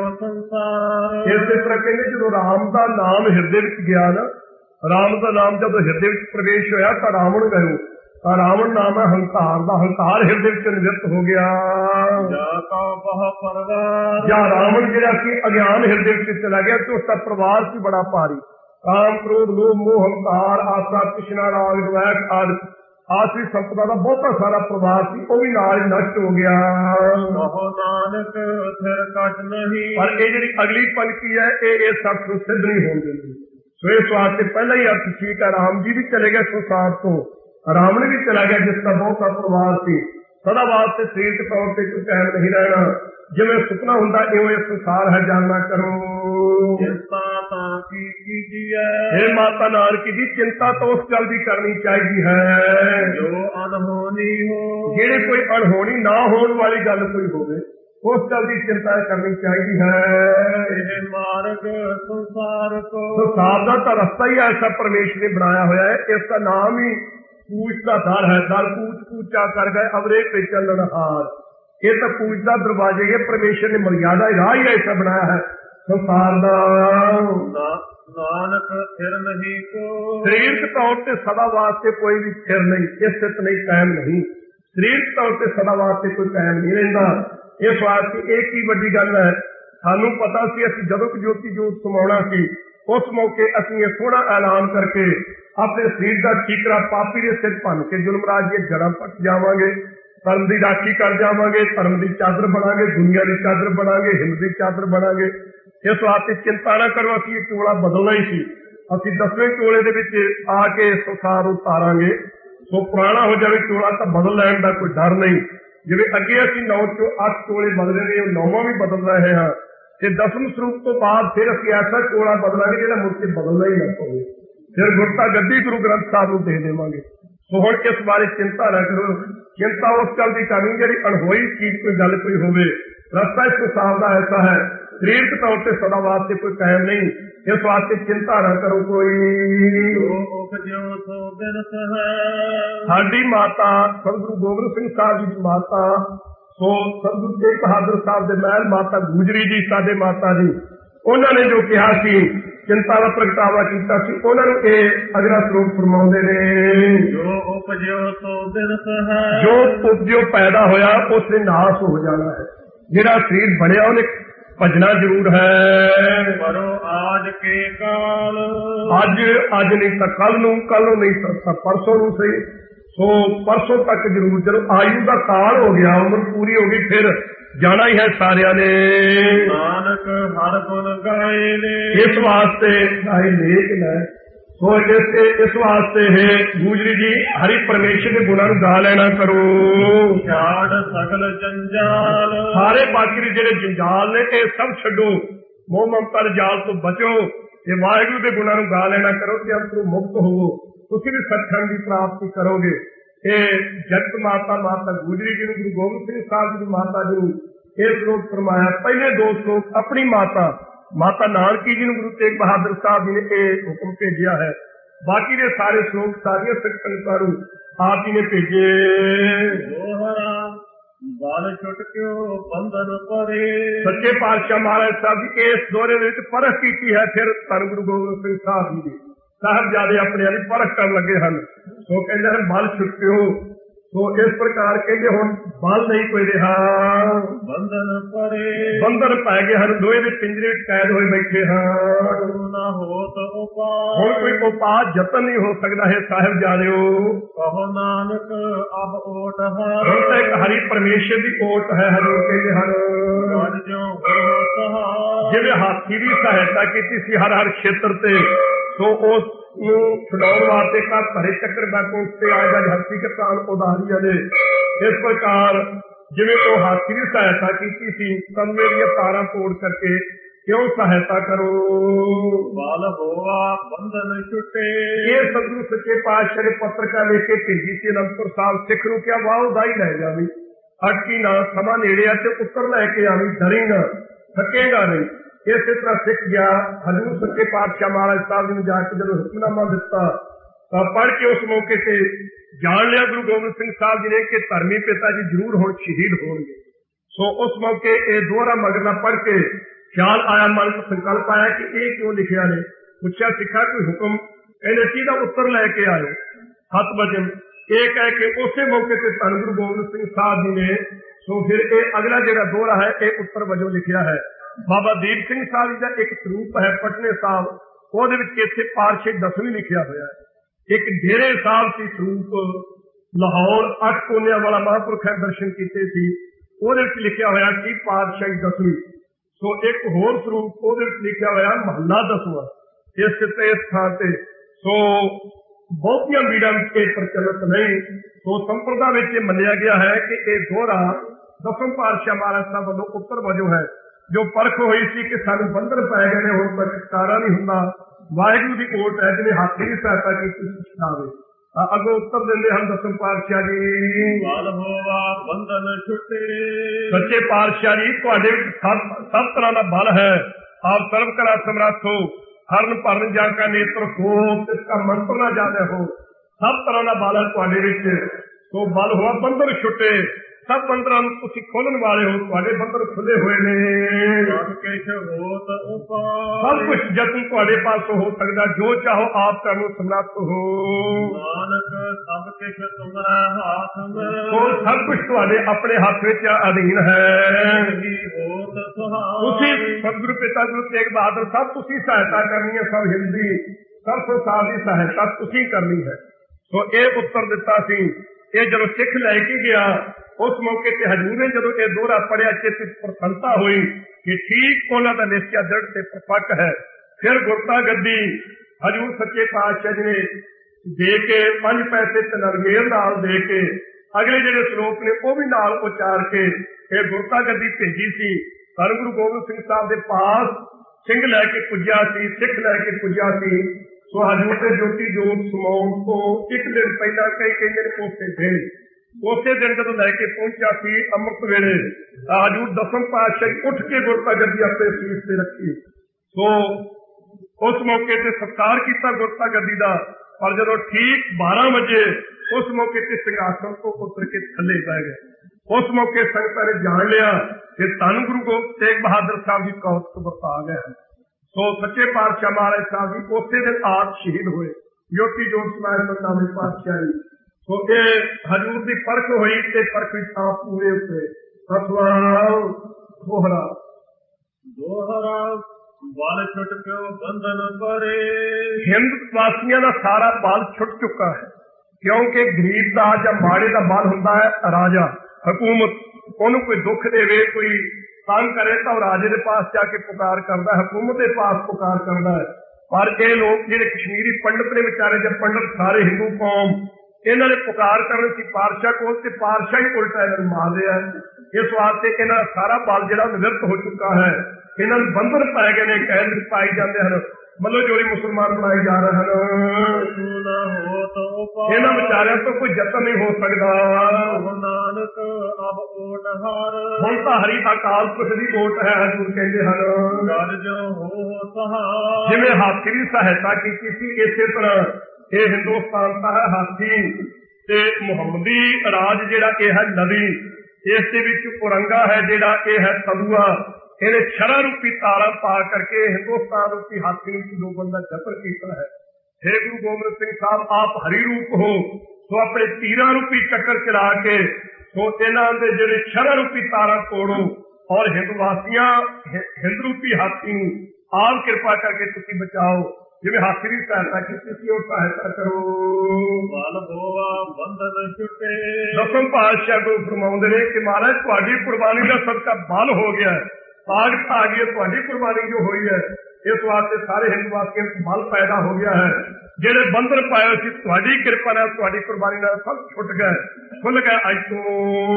ਸੰਸਾਰ, ਇਸੇ ਤਰ੍ਹਾਂ ਕਹਿੰਦੇ ਜਦੋਂ ਰਾਮ ਦਾ ਨਾਮ ਹਿਰਦੇ ਵਿੱਚ ਗਿਆ ਨਾ, ਰਾਮ ਦਾ ਨਾਮ ਜਦੋਂ ਹਿਰਦੇ ਵਿੱਚ ਪ੍ਰਵੇਸ਼ ਹੋਇਆ ਤਾਂ ਰਾਵਣ ਗਇਓ, ਤਾਂ ਰਾਵਣ ਨਾਮ ਹੈ ਹੰਕਾਰ ਦਾ, ਹੰਕਾਰ ਹਿਰਦੇ ਵਿੱਚ ਨਿਵਰਤ ਹੋ ਗਿਆ। ਜਾ ਕਾ ਬਹੁ ਪਰਵਾਰ, ਜਾਂ ਰਾਵਣ ਜਿਹੜਾ ਸੀ ਅਗਿਆਨ ਹਿਰਦੇ ਵਿੱਚ ਚਲਾ ਗਿਆ ਤੇ ਉਸ ਦਾ ਪਰਿਵਾਰ ਸੀ ਬੜਾ ਭਾਰੀ। ਕਾਮ ਕ੍ਰੋਧ ਲੋਭ ਮੋਹ ਹੰਕਾਰ ਆਸਾ ਤ੍ਰਿਸ਼ਨਾ ਰਾਗ ਦਵੈਕ ਆਦਿ ਆਸਰੀ ਸੰਪਦਾ ਦਾ ਬਹੁਤਾ ਸਾਰਾ ਪਰਿਵਾਰ ਸੀ, ਉਹ ਵੀ ਨਾਲ ਹੀ ਨਸ਼ਟ ਹੋ ਗਿਆ। ਕਹੋ ਨਾਨਕ ਫਿਰ ਕਟ ਨਹੀਂ, ਪਰ ਇਹ ਜਿਹੜੀ ਅਗਲੀ ਪੰਕਤੀ ਹੈ ਇਹ ਇਸ ਅਰਥ ਨੂੰ ਸਿੱਧ ਨਹੀਂ ਹੋਣ ਦਿੰਦੀ। ਸੋ ਇਸ ਵਾਸਤੇ ਪਹਿਲਾਂ ਹੀ ਅਰਥ ਠੀਕ ਹੈ, ਰਾਮ ਜੀ ਵੀ ਚਲੇ ਗਏ ਸੰਸਾਰ ਤੋਂ, ਰਾਵਣ ਵੀ ਚਲਾ ਗਿਆ ਜਿਸ ਦਾ ਬਹੁਤਾ ਪਰਿਵਾਰ ਸੀ। ਸਦਾ ਵਾਸਤੇ ਸਰੀਰਕ ਤੌਰ ਤੇ ਕੋਈ ਕਾਇਮ ਨਹੀਂ ਰਹਿਣਾ। ਜਿਵੇਂ ਸੁਪਨਾ ਹੁੰਦਾ ਇਉਂ ਇਹ ਸੰਸਾਰ ਹੈ, ਜਾਣਨਾ ਕਰੋ। ਚਿੰਤਾ ਤਾਂ ਕੀ ਕੀਜੀਐ, ਇਹ ਮਾਤਾ ਨਾਨਕੀ ਦੀ ਚਿੰਤਾ ਤਾਂ ਉਸ ਗੱਲ ਦੀ ਕਰਨੀ ਚਾਹੀਦੀ ਹੈ ਜੋ ਅਨਹੋਣੀ ਹੋ, ਜਿਹੜੇ ਕੋਈ ਅਣਹੋਣੀ ਨਾ ਹੋਣ ਵਾਲੀ ਗੱਲ ਕੋਈ ਹੋਵੇ, ਉਸ ਗੱਲ ਦੀ ਚਿੰਤਾ ਕਰਨੀ ਚਾਹੀਦੀ ਹੈ। ਇਹ ਮਾਰਗ ਸੰਸਾਰ ਕੋ, ਸੰਸਾਰ ਦਾ ਤਾਂ ਰਸਤਾ ਹੀ ਐਸਾ ਪਰਮੇਸ਼ਰ ਨੇ ਬਣਾਇਆ ਹੋਇਆ ਹੈ। ਇਸ ਦਾ ਨਾਮ ਹੀ ਪੂਛ ਦਾ ਦਰ ਹੈ। ਦਰ ਪੂਛ ਪੂਛਾ ਕਰ ਗਏ ਅਵਰੇ ਪੇ ਚੱਲਣ ਹਾਰ, ਇਹ ਤਾਂ ਪੂਛ ਦਾ ਦਰਵਾਜ਼ੇ ਹੈ। ਪਰਮੇਸ਼ਰ ਨੇ ਮਰਿਆਦਾ ਰਾਹ ਹੀ ਐਸਾ ਬਣਾਇਆ ਹੈ ਸੰਸਾਰ ਦਾ। ਨਾਨਕ ਫਿਰ ਨਹੀਂ ਕੋ, ਸਰੀਰਕ ਤੌਰ ਤੇ ਸਦਾ ਵਾਸਤੇ ਕੋਈ ਵੀ ਫਿਰ ਨਹੀਂ, ਇਸ ਸਥਿਤ ਨਹੀਂ ਕਾਇਮ ਨਹੀਂ। ਸਰੀਰਕ ਤੌਰ ਤੇ ਸਦਾ ਵਾਸਤੇ ਕੋਈ ਕਾਇਮ ਨਹੀਂ ਰਹਿੰਦਾ। ਇਸ ਵਾਸਤੇ ਇਹ ਕੀ ਵੱਡੀ ਗੱਲ ਹੈ। ਸਾਨੂੰ ਪਤਾ ਸੀ ਅਸੀਂ ਜਦੋਂ ਕਿ ਜੋਤੀ ਜੋਤ ਸਮਾਉਣਾ ਸੀ, ਉਸ ਮੌਕੇ ਅਸੀਂ ਇਹ ਸੋਹਣਾ ਐਲਾਨ ਕਰਕੇ ਆਪਣੇ ਸਰੀਰ ਦਾ ਠੀਕਰਾ ਪਾਪੀ ਦੇ ਸਿਰ ਭੰਨ ਕੇ ਜ਼ੁਲਮਰਾਜ ਦੀਆਂ ਜੜ੍ਹਾਂ ਪੱਟ ਜਾਵਾਂਗੇ, ਧਰਮ ਦੀ ਰਾਖੀ ਕਰ ਜਾਵਾਂਗੇ, ਧਰਮ ਦੀ ਚਾਦਰ ਬਣਾਂਗੇ, ਦੁਨੀਆ ਦੀ ਚਾਦਰ ਬਣਾਂਗੇ, ਹਿੰਦ ਦੀ ਚਾਦਰ ਬਣਾਂਗੇ। ਇਸ ਵਾਸਤੇ ਚਿੰਤਾ ਨਾ ਕਰੋ, ਅਸੀਂ ਇਹ ਚੋਲਾ ਬਦਲਣਾ ਹੀ ਸੀ। ਅਸੀਂ ਦਸਵੇਂ ਚੋਲੇ ਦੇ ਵਿੱਚ ਆ ਕੇ ਸੰਸਾਰ ਉਤਾਰਾਂਗੇ। ਸੋ ਪੁਰਾਣਾ ਹੋ ਜਾਵੇ ਚੋਲਾ ਤਾਂ ਬਦਲ ਲੈਣ ਦਾ ਕੋਈ ਡਰ ਨਹੀਂ। ਜਿਵੇਂ ਅੱਗੇ ਅਸੀਂ ਨੌ ਚੋਂ ਅੱਠ ਚੋਲੇ ਬਦਲੇ ਨੇ, ਉਹ ਨੌਵਾਂ ਵੀ ਬਦਲ ਰਹੇ ਹਾਂ ਤੇ ਦਸਮ ਸਰੂਪ ਤੋਂ ਬਾਅਦ ਫਿਰ ਅਸੀਂ ਐਸਾ ਚੋਲਾ ਬਦਲਾਂਗੇ ਜਿਹੜਾ ਮੁੜ ਕੇ ਬਦਲਣਾ ਹੀ ਨਾ ਪਵੇ। ਫਿਰ ਗੁਰਤਾ ਗੱਦੀ ਗੁਰੂ ਗ੍ਰੰਥ ਸਾਹਿਬ ਨੂੰ ਦੇ ਦੇਵਾਂਗੇ। ਸੋ ਹੁਣ ਇਸ ਬਾਰੇ ਚਿੰਤਾ ਨਾ ਕਰੋ। ਚਿੰਤਾ ਉਸ ਗੱਲ ਦੀ ਕਰਨੀ ਜਿਹੜੀ ਅਣਹੋਈ ਚੀਜ਼ ਕੋਈ ਗੱਲ ਕੋਈ ਹੋਵੇ। ਰਸਤਾ ਇਸ ਸੰਸਾਰ ਦਾ ਐਸਾ ਹੈ, ਸਰੀਰਕ ਤੌਰ ਤੇ ਸਦਾ ਵਾਸਤੇ ਕੋਈ ਕਾਇਮ ਨਹੀਂ। ਇਸ ਵਾਸਤੇ ਚਿੰਤਾ ਨਾ ਕਰੋ ਕੋਈ। ਸਾਡੀ ਮਾਤਾ ਸਤਿਗੁਰੂ ਗੋਬਿੰਦ ਸਿੰਘ ਸਾਹਿਬ ਜੀ ਦੀ ਮਾਤਾ, ਸੋ ਸਤਿਗੁਰੂ ਤੇਗ ਬਹਾਦਰ ਸਾਹਿਬ ਦੇ ਮਹਿਲ ਮਾਤਾ ਗੁਜਰੀ ਜੀ ਸਾਡੇ ਮਾਤਾ ਜੀ, ਉਹਨਾਂ ਨੇ ਜੋ ਕਿਹਾ ਸੀ, ਚਿੰਤਾ ਦਾ ਪ੍ਰਗਟਾਵਾ ਕੀਤਾ ਸੀ, ਉਹਨਾਂ ਨੂੰ ਇਹ ਅਗਲਾ ਸ਼ਲੋਕ ਫਰਮਾਉਂਦੇ ਨੇ। ਜੋ ਉਪਜਿਓ ਸੋ ਬਿਨਸ ਹੈ, ਜੋ ਉਪਜਿਓ ਪੈਦਾ ਹੋਇਆ ਉਸ ਦੇ ਨਾਸ ਹੋ ਜਾਣਾ ਹੈ। ਜਿਹੜਾ ਸਰੀਰ ਬਣਿਆ ਉਹਨੇ ਭਜਣਾ ਜ਼ਰੂਰ ਹੈ। ਪਰੋ ਆਜ ਕੇ ਕਾਲ, ਅੱਜ ਅੱਜ ਨਹੀਂ ਤਾਂ ਕੱਲ ਨੂੰ, ਕੱਲ ਨੂੰ ਨਹੀਂ ਤਾਂ ਪਰਸੋਂ ਨੂੰ ਸਹੀ। ਸੋ ਪਰਸੋਂ ਤੱਕ ਜ਼ਰੂਰ, ਜਦੋਂ ਆਯੂ ਦਾ ਕਾਲ ਹੋ ਗਿਆ, ਉਮਰ ਪੂਰੀ ਹੋ ਗਈ, ਫਿਰ ਜਾਣਾ ਹੀ ਹੈ ਸਾਰਿਆਂ ਨੇ। ਨਾਨਕ ਹਰ ਗੁਣ ਗਾਏ ਨੇ, ਇਸ ਵਾਸਤੇ ਚਾਹੇ ਲੇਖ ਲੈ। ਸੋ ਇਸ ਇਸ ਵਾਸਤੇ ਹੈ ਗੁਜਰੀ ਜੀ, ਹਰੀ ਪਰਮੇਸ਼ਰ ਦੇ ਗੁਣਾਂ ਨੂੰ ਗਾ ਲੈਣਾ ਕਰੋ। ਛਾੜ ਸਗਲ ਜੰਜਾਲ, ਸਾਰੇ ਬਾਕੀ ਦੇ ਜਿਹੜੇ ਜੰਜਾਲ ਨੇ ਇਹ ਸਭ ਛੱਡੋ, ਮੋਹ ਮਮਤਾ ਦੇ ਜਾਲ ਤੋਂ ਬਚੋ। ਇਹ ਵਾਹਿਗੁਰੂ ਦੇ ਗੁਣਾਂ ਨੂੰ ਗਾ ਲੈਣਾ ਕਰੋ ਤੇ ਅੰਦਰੋਂ ਮੁਕਤ ਹੋਵੋ। ਤੁਸੀਂ ਵੀ ਸਤਿਸੰਗ ਦੀ ਪ੍ਰਾਪਤੀ ਕਰੋਗੇ। ਇਹ ਜਗਤ ਮਾਤਾ ਮਾਤਾ ਗੁਜਰੀ ਜੀ ਨੂੰ, ਗੁਰੂ ਗੋਬਿੰਦ ਸਿੰਘ ਸਾਹਿਬ ਜੀ ਦੀ ਮਾਤਾ ਜੀ ਨੂੰ ਇਹ ਸ਼ਲੋਕ ਫਰਮਾਇਆ। ਪਹਿਲੇ ਦੋ ਸ਼ਲੋਕ ਆਪਣੀ ਮਾਤਾ ਮਾਤਾ ਨਾਨਕੀ ਜੀ ਨੂੰ ਗੁਰੂ ਤੇਗ ਬਹਾਦਰ ਸਾਹਿਬ ਜੀ ਨੇ ਇਹ ਹੁਕਮ ਭੇਜਿਆ ਹੈ। ਬਾਕੀ ਦੇ ਸਾਰੇ ਸ਼ਲੋਕ ਸਾਰੀਆਂ ਸਿੱਖ ਸੰਗਤਾਂ ਨੂੰ ਆਪ ਜੀ ਨੇ ਭੇਜੇ। ਬਲ ਛੁੱਟ ਕਿਉ ਬੰਧਨ ਪਰੇ, ਸੱਚੇ ਪਾਤਸ਼ਾਹ ਮਹਾਰਾਜ ਸਾਹਿਬ ਜੀ ਇਸ ਦੋਹਰੇ ਦੇ ਵਿੱਚ ਪਰਖ ਕੀਤੀ ਹੈ। ਫਿਰ ਧੰਨ ਗੁਰੂ ਗੋਬਿੰਦ ਸਿੰਘ ਸਾਹਿਬ ਜੀ ਦੇ ਸਾਹਿਬਜ਼ਾਦੇ ਆਪਣੇ ਵਾਲੀ ਪਰਖ ਕਰਨ ਲੱਗੇ ਹਨ। ਸੋ ਕਹਿੰਦੇ ਹਨ ਬਲ ਛੁੱਟਿਓ। ਸੋ ਇਸ ਪ੍ਰਕਾਰ ਕਹਿੰਦੇ ਹੁਣ ਬਲ ਨਹੀਂ ਕੋਈ ਰਿਹਾ, ਬੰਧਨ ਪਰੇ, ਬੰਧਨ ਪੈ ਗਏ ਹਨ, ਦੋਏ ਦੇ ਪਿੰਜਰੇ ਵਿੱਚ ਕੈਦ ਹੋਏ ਬੈਠੇ ਹਨ। ਨਾ ਹੋਤ ਉਪਾਅ, ਹੁਣ ਕੋਈ ਉਪਾਅ ਯਤਨ ਨਹੀਂ ਹੋ ਸਕਦਾ ਹੈ ਸਾਹਿਬਜ਼ਾਦਿਓ। ਕਹੋ ਨਾਨਕ ਅਬ ਓਟ ਹੈ, ਹੁਣ ਤਾਂ ਇੱਕ ਹਰੀ ਪਰਮੇਸ਼ਰ ਦੀ ਓਟ ਹੈ। ਹਰੀ ਕਹਿੰਦੇ ਹਨ ਜੋ ਹੋ ਸਹਾਇ, ਜਿਵੇਂ ਹਾਥੀ ਦੀ ਸਹਾਇਤਾ ਕੀਤੀ ਸੀ ਹਰ ਹਰ ਖੇਤਰ ਤੇ, ਸੋ ਉਸ ਨੂੰ ਛੁਡਾਉਣ ਵਾਸਤੇ ਘਰ ਭਰੇ ਚੱਕਰ ਬੈਕੋਂ ਤੇ ਆਏਗਾ ਹੱਥੀ ਕਿਸਾਨ ਉਦਾਰੀਆਂ ਨੇ। ਇਸ ਪ੍ਰਕਾਰ ਜਿਵੇਂ ਉਹ ਹਾਥੀ ਦੀ ਸਹਾਇਤਾ ਕੀਤੀ ਸੀ, ਤਨਵੇ ਦੀਆਂ ਤਾਰਾਂ ਤੋੜ ਕਰਕੇ ਕਿਉਂ ਸਹਾਇਤਾ ਕਰੋ। ਬਲ ਹੋਆ ਬੰਧਨ ਛੁਟੇ। ਇਹ ਸਤਿਗੁਰੂ ਸੱਚੇ ਪਾਤਸ਼ਾਹ ਦੇ ਪੱਤਰਕਾਰ ਲਿਖ ਕੇ ਭੇਜੀ ਸੀ ਅਨੰਦਪੁਰ ਸਾਹਿਬ। ਸਿੱਖ ਨੂੰ ਕਿਹਾ ਵਾਹ ਉਦਾਈ ਲੈ ਜਾਵੀਂ, ਅਟਕੀ ਨਾ, ਸਮਾਂ ਨੇੜੇ ਆ ਤੇ ਉੱਤਰ ਲੈ ਕੇ ਆਵੀਂ, ਡਰੀ ਨਾ, ਥੱਕੇਗਾ ਨਹੀਂ। ਇਸੇ ਤਰ੍ਹਾਂ ਸਿੱਖ ਗਿਆ। ਹਜ਼ੂਰ ਸੱਚੇ ਪਾਤਸ਼ਾਹ ਮਹਾਰਾਜ ਸਾਹਿਬ ਜੀ ਨੂੰ ਜਾ ਕੇ ਜਦੋਂ ਹੁਕਮਨਾਮਾ ਦਿੱਤਾ ਤਾਂ ਪੜ੍ਹ ਕੇ ਉਸ ਮੌਕੇ ਤੇ ਜਾਣ ਲਿਆ ਗੁਰੂ ਗੋਬਿੰਦ ਸਿੰਘ ਸਾਹਿਬ ਜੀ ਨੇ ਕਿ ਧਰਮੀ ਪਿਤਾ ਜੀ ਜ਼ਰੂਰ ਹੁਣ ਸ਼ਹੀਦ ਹੋਣਗੇ। ਸੋ ਉਸ ਮੌਕੇ ਇਹ ਦੋਹਰਾ ਮਗਰਲਾ ਪੜ੍ਹ ਕੇ ਖਿਆਲ ਆਇਆ, ਮਨ ਤੋਂ ਸੰਕਲਪ ਆਇਆ ਕਿ ਇਹ ਕਿਉਂ ਲਿਖਿਆ ਨੇ। ਪੁੱਛਿਆ ਸਿੱਖਾ ਕੋਈ ਹੁਕਮ? ਕਹਿੰਦੇ ਕਿਹਦਾ ਉੱਤਰ ਲੈ ਕੇ ਆਇਓ? ਸੱਤ ਵਜਨ। ਇਹ ਕਹਿ ਕੇ ਉਸੇ ਮੌਕੇ ਤੇ ਧੰਨ ਗੁਰੂ ਗੋਬਿੰਦ ਸਿੰਘ ਸਾਹਿਬ ਜੀ ਨੇ ਸੋ ਫਿਰ ਇਹ ਅਗਲਾ ਜਿਹੜਾ ਦੋਹਰਾ ਹੈ ਇਹ ਉੱਤਰ ਵਜੋਂ ਲਿਖਿਆ ਹੈ। ਬਾਬਾ ਦੀਪ ਸਿੰਘ ਸਾਹਿਬ ਜੀ ਦਾ ਇੱਕ ਸਰੂਪ ਹੈ ਪਟਨੇ ਸਾਹਿਬ, ਉਹਦੇ ਵਿੱਚ ਇੱਥੇ ਪਾਤਸ਼ਾਹੀ ਦਸਵੀਂ ਲਿਖਿਆ ਹੋਇਆ ਹੈ। ਇੱਕ ਡੇਰੇ ਸਾਹਿਬ ਸੀ ਸਰੂਪ, ਲਾਹੌਰ ਅੱਠ ਕੋਨਿਆਂ ਵਾਲਾ ਮਹਾਂਪੁਰਖ ਹੈ, ਦਰਸ਼ਨ ਕੀਤੇ ਸੀ, ਉਹਦੇ ਵਿੱਚ ਲਿਖਿਆ ਹੋਇਆ ਸੀ ਪਾਤਸ਼ਾਹੀ ਦਸਵੀਂ। ਸੋ ਇੱਕ ਹੋਰ ਸਰੂਪ ਉਹਦੇ ਵਿੱਚ ਲਿਖਿਆ ਹੋਇਆ ਮਹੱਲਾ ਦਸਵਾਂ, ਇਸ ਤੇ ਇਸ ਥਾਂ ਤੇ। ਸੋ ਬਹੁਤੀਆਂ ਬੀੜਾਂ ਵਿੱਚ ਇਹ ਪ੍ਰਚਲਿਤ ਨਹੀਂ। ਸੋ ਸੰਪਰਦਾ ਵਿੱਚ ਇਹ ਮੰਨਿਆ ਗਿਆ ਹੈ ਕਿ ਇਹ ਦੋਹਰਾ ਦਸਮ ਪਾਤਸ਼ਾਹ ਮਹਾਰਾਜ ਸਾਹਿਬ ਵੱਲੋਂ ਉੱਤਰ ਵਜੋਂ ਹੈ। ਜੋ ਪਰਖ ਹੋਈ ਸੀ ਕਿ ਸਾਨੂੰ ਬੰਧਨ ਪੈ ਗਏ ਨੇ, ਹੁਣ ਤੱਕ ਛੁਟਕਾਰਾ ਨਹੀਂ ਹੁੰਦਾ, ਵਾਹਿਗੁਰੂ ਦੀ ਓਟ ਹੈ ਜਿਵੇਂ ਹਾਥੀ ਦੀ ਸਹਾਇਤਾ ਕੀਤੀ ਛੁਡਾਵੇ। ਅੱਗੋਂ ਉੱਤਰ ਦਿੰਦੇ ਹਨ ਦਸਮ ਪਾਤਸ਼ਾਹ ਜੀ। ਬਲ ਹੋਵਾ ਬੰਧਨ ਛੁਟੇ। ਸੱਚੇ ਪਾਤਸ਼ਾਹ ਜੀ ਤੁਹਾਡੇ ਵਿੱਚ ਸਭ ਸਭ ਤਰ੍ਹਾਂ ਦਾ ਬਲ ਹੈ। ਆਪ ਸਰਵ ਕਲਾ ਸਮਰੱਥ ਹੋ, ਹਰਨ ਭਰਨ ਜਾਂ ਕਾ ਨੇਤਰ ਹੋ, ਇਸਕਾ ਮੰਤਰ ਨਾ ਜਾਣੇ ਹੋ। ਸਭ ਤਰ੍ਹਾਂ ਦਾ ਬਲ ਹੈ ਤੁਹਾਡੇ ਵਿੱਚ। ਸੋ ਬਲ ਹੋਆ ਬੰਧਨ ਛੁਟੇ। ਸਭ ਬੰਦਰਾਂ ਨੂੰ ਤੁਸੀਂ ਖੋਲਣ ਵਾਲੇ ਹੋ, ਤੁਹਾਡੇ ਬੰਦਰ ਖੁੱਲੇ ਹੋਏ ਨੇ। ਸਭ ਕੁਛ ਹੋਤ ਉਪਾਇ। ਸਭ ਕੁਛ ਯਤਨ ਤੁਹਾਡੇ ਪਾਸ ਹੋ ਸਕਦਾ, ਜੋ ਚਾਹੋ ਆਪ ਕਰਨ ਨੂੰ ਸਮਰੱਥ ਹੋ। ਨਾਨਕ ਸਭ ਕੁਛ ਤੁਮਰਾ ਹੱਥ ਵਿੱਚ। ਸੋ ਸਭ ਕੁਛ ਤੁਹਾਡੇ ਆਪਣੇ ਹੱਥ ਵਿੱਚ ਅਧੀਨ ਹੈ। ਹੋਤ ਸੁਹਾਈ। ਤੁਸੀਂ ਸਤਿਗੁਰੂ ਪਿਤਾ ਗੁਰੂ ਤੇਗ ਬਹਾਦਰ ਸਾਹਿਬ ਤੁਸੀਂ ਸਹਾਇਤਾ ਕਰਨੀ ਹੈ, ਸਭ ਹਿੰਦੀ ਸਭ ਸੰਸਾਰ ਦੀ ਸਹਾਇਤਾ ਤੁਸੀਂ ਕਰਨੀ ਹੈ। ਸੋ ਇਹ ਉੱਤਰ ਦਿੱਤਾ ਸੀ। ਇਹ ਜਦੋਂ ਸਿੱਖ ਲੈ ਕੇ ਗਿਆ ਉਸ ਮੌਕੇ ਤੇ ਹਜ਼ੂਰ ਨੇ ਜਦੋਂ ਇਹ ਦੋਹਰਾ ਪੜਿਆ, ਚਿੱਤ ਵਿੱਚ ਪ੍ਰਸੰਨਤਾ ਹੋਈ ਕਿ ਠੀਕ ਉਹਨਾਂ ਦਾ ਨਿਸ਼ਚਾ ਦ੍ਰਿੜ ਤੇ ਪਰਪੱਕ ਹੈ। ਫਿਰ ਗੁਰਤਾ ਗੱਦੀ ਹਜ਼ੂਰ ਸੱਚੇ ਪਾਤਸ਼ਾਹ ਜੀ ਨੇ ਦੇ ਕੇ ਪੰਜ ਪੈਸੇ ਤੇ ਨਰਮੇਲ ਨਾਲ ਦੇ ਕੇ ਅਗਲੇ ਜਿਹੜੇ ਸ਼ਲੋਕ ਨੇ ਉਹ ਵੀ ਨਾਲ ਉਚਾਰ ਕੇ ਇਹ ਗੁਰਤਾ ਗੱਦੀ ਭੇਜੀ ਸੀ। ਧੰਨ ਗੁਰੂ ਗੋਬਿੰਦ ਸਿੰਘ ਸਾਹਿਬ ਦੇ ਪਾਸ ਸਿੰਘ ਲੈ ਕੇ ਪੁੱਜਿਆ ਸੀ, ਸਿੱਖ ਲੈ ਕੇ ਪੁੱਜਿਆ ਸੀ। ਸੋ ਹਜ਼ੂਰ ਤੇ ਜੋਤੀ ਜੋਤ ਸਮਾਉਣ ਤੋਂ ਇੱਕ ਦਿਨ ਪਹਿਲਾਂ ਕਈ ਕਈ ਦਿਨ ਉਸੇ ਦਿਨ ਉਸੇ ਦਿਨ ਜਦੋਂ ਲੈ ਕੇ ਪਹੁੰਚਿਆ ਸੀ ਅੰਮ੍ਰਿਤ ਵੇਲੇ, ਹਜ਼ੂਰ ਦਸਮ ਪਾਤਸ਼ਾਹ ਉੱਠ ਕੇ ਗੁਰਤਾ ਗੱਦੀ ਆਪਣੇ ਸੀਸ ਤੇ ਰੱਖੀ। ਸੋ ਉਸ ਮੌਕੇ ਤੇ ਸਤਿਕਾਰ ਕੀਤਾ ਗੁਰਤਾ ਗੱਦੀ ਦਾ। ਪਰ ਜਦੋਂ ਠੀਕ ਬਾਰਾਂ ਵਜੇ ਉਸ ਮੌਕੇ ਤੇ ਸਿੰਘਾਸਣ ਤੋਂ ਉਤਰ ਕੇ ਥੱਲੇ ਬਹਿ ਗਏ। ਉਸ ਮੌਕੇ ਸੰਗਤਾਂ ਨੇ ਜਾਣ ਲਿਆ ਕਿ ਧੰਨ ਗੁਰੂ ਗੋਬਿੰਦ ਤੇਗ ਬਹਾਦਰ ਸਾਹਿਬ ਜੀ ਕੌਤਕ ਵਰਤਾ ਗਏ। ਸੋ ਸੱਚੇ ਪਾਤਸ਼ਾਹ ਮਹਾਰਾਜ ਸਾਹਿਬ ਜੀ ਉਸੇ ਦਿਨ ਆਪ ਸ਼ਹੀਦ ਹੋਏ। ਜੋਤੀ ਜੋਤ ਸਮਾਏ ਨਾਮੇ ਪਾਤਸ਼ਾਹ ਜੀ। ਸੋ ਇਹ ਹਜ਼ੂਰ ਦੀ ਪਰਖ ਹੋਈ ਤੇ ਪਰਖ ਵਿੱਚ ਆਪ ਪੂਰੇ ਉੱਤੇ ਸਤਿਨਾਮ ਦੋਹਰਾ ਦੋਹਰਾ ਬਲ ਛੁੱਟ ਪਿਓ ਬੰਧਨ ਪਰੇ। ਹਿੰਦ ਵਾਸੀਆਂ ਦਾ ਸਾਰਾ ਬਲ ਛੁੱਟ ਚੁੱਕਾ ਹੈ, ਕਿਉਂਕਿ ਗਰੀਬ ਦਾ ਜਾਂ ਮਾੜੇ ਦਾ ਬਲ ਹੁੰਦਾ ਹੈ ਰਾਜਾ, ਹਕੂਮਤ। ਉਹਨੂੰ ਕੋਈ ਦੁੱਖ ਦੇਵੇ, ਕੋਈ ਤੰਗ ਕਰੇ ਤਾਂ ਉਹ ਰਾਜੇ ਦੇ ਪਾਸ ਜਾ ਕੇ ਪੁਕਾਰ ਕਰਦਾ, ਹਕੂਮਤ ਦੇ ਪਾਸ ਪੁਕਾਰ ਕਰਦਾ ਹੈ। ਪਰ ਇਹ ਲੋਕ ਜਿਹੜੇ ਕਸ਼ਮੀਰੀ ਪੰਡਤ ਨੇ ਵਿਚਾਰੇ, ਜਾਂ ਪੰਡਤ ਸਾਰੇ ਹਿੰਦੂ ਕੌਮ, ਇਹਨਾਂ ਨੇ ਪੁਕਾਰ ਕਰਨ ਸੀ ਪਾਤਸ਼ਾਹ ਕੋਲ ਤੇ ਪਾਤਸ਼ਾਹ ਹੀ ਉਲਟਾ ਇਹਨਾਂ ਨੂੰ ਮਾਰ ਰਿਹਾ। ਇਸ ਵਾਸਤੇ ਇਹਨਾਂ ਦਾ ਸਾਰਾ ਬਲ ਜਿਹੜਾ ਨਿਵਰਤ ਹੋ ਚੁੱਕਾ ਹੈ। ਇਹਨਾਂ ਨੂੰ ਬੰਧਨ ਪੈ ਗਏ ਨੇ, ਕੈਦ ਵਿੱਚ ਪਾਈ ਜਾਂਦੇ ਹਨ, ਮਤਲਬ ਜੋੜੀ ਮੁਸਲਮਾਨ ਬਣਾਏ ਜਾ ਰਹੇ ਹਨ। ਇਹਨਾਂ ਵਿਚਾਰਿਆਂ ਤੋਂ ਕੋਈ ਯਤਨ ਨਹੀਂ ਹੋ ਸਕਦਾ। ਨਾਨਕ ਅਬ ਓਟ ਹਰ। ਹੁਣ ਤਾਂ ਹਰੀ ਅਕਾਲ ਪੁਰਖ ਦੀ ਓਟ ਹੈ, ਹਜ਼ੂਰ ਕਹਿੰਦੇ ਹਨ। ਹੋ ਸਹਾਈ। ਜਿਵੇਂ ਹਾਥੀ ਦੀ ਸਹਾਇਤਾ ਕੀਤੀ ਸੀ, ਇਸੇ ਤਰ੍ਹਾਂ ਇਹ ਹਿੰਦੁਸਤਾਨ ਦਾ ਹੈ ਹਾਥੀ ਤੇ ਮੁਹੰਮਦੀ ਰਾਜ ਜਿਹੜਾ ਇਹ ਹੈ ਨਦੀ। ਇਸ ਦੇ ਵਿੱਚ ਔਰੰਗਾ ਹੈ ਜਿਹੜਾ ਇਹ ਹੈ ਤਲੂਆ। ਇਹਨੇ ਸ਼ਰਾ ਰੂਪੀ ਤਾਰਾ ਪਾ ਕਰਕੇ ਹਿੰਦੁਸਤਾਨ ਰੂਪੀ ਹਾਥੀ ਨੂੰ ਡੋਬਣ ਦਾ ਜਤਨ ਕੀਤਾ ਹੈ। ਹੇ ਗੁਰੂ ਗੋਬਿੰਦ ਸਿੰਘ ਸਾਹਿਬ ਆਪ ਹਰੀ ਰੂਪ ਹੋ, ਸੋ ਆਪਣੇ ਤੀਰਾਂ ਰੂਪੀ ਚੱਕਰ ਚਲਾ ਕੇ ਸੋ ਇਹਨਾਂ ਦੇ ਜਿਹੜੇ ਸ਼ਰਾ ਰੂਪੀ ਤਾਰਾ ਤੋੜੋ ਔਰ ਹਿੰਦਵਾਸੀਆਂ ਹਿੰਦ ਰੂਪੀ ਹਾਥੀ ਨੂੰ ਆਪ ਕਿਰਪਾ ਕਰਕੇ ਤੁਸੀਂ ਬਚਾਓ। ਜਿਵੇਂ ਹਾਥੀ ਦੀ ਸਹਾਇਤਾ ਕੀਤੀ ਸੀ ਉਹ ਸਹਾਇਤਾ ਕਰੋ। ਬਲ ਹੋਵਾ ਬੰਧਨ ਛੁਟੇ। ਦਸਮ ਪਾਤਸ਼ਾਹ ਗੁਰੂ ਫਰਮਾਉਂਦੇ ਨੇ ਕਿ ਮਹਾਰਾਜ ਤੁਹਾਡੀ ਕੁਰਬਾਨੀ ਦਾ ਸਦਕਾ ਬਲ ਹੋ ਗਿਆ, ਤਾਕਤ ਆ ਗਈ ਹੈ ਤੁਹਾਡੀ ਕੁਰਬਾਨੀ ਜੋ ਹੋਈ ਹੈ। ਇਸ ਵਾਸਤੇ ਸਾਰੇ ਹਿੰਦੂ ਵਾਸੀਆਂ ਨੂੰ ਬਲ ਪੈਦਾ ਹੋ ਗਿਆ ਹੈ। ਜਿਹੜੇ ਬੰਧਨ ਪਾਏ ਸੀ ਤੁਹਾਡੀ ਕਿਰਪਾ ਨਾਲ ਤੁਹਾਡੀ ਕੁਰਬਾਨੀ ਨਾਲ ਸਭ ਛੁੱਟ ਗਏ, ਖੁੱਲ ਗਏ। ਅੱਜ ਤੋਂ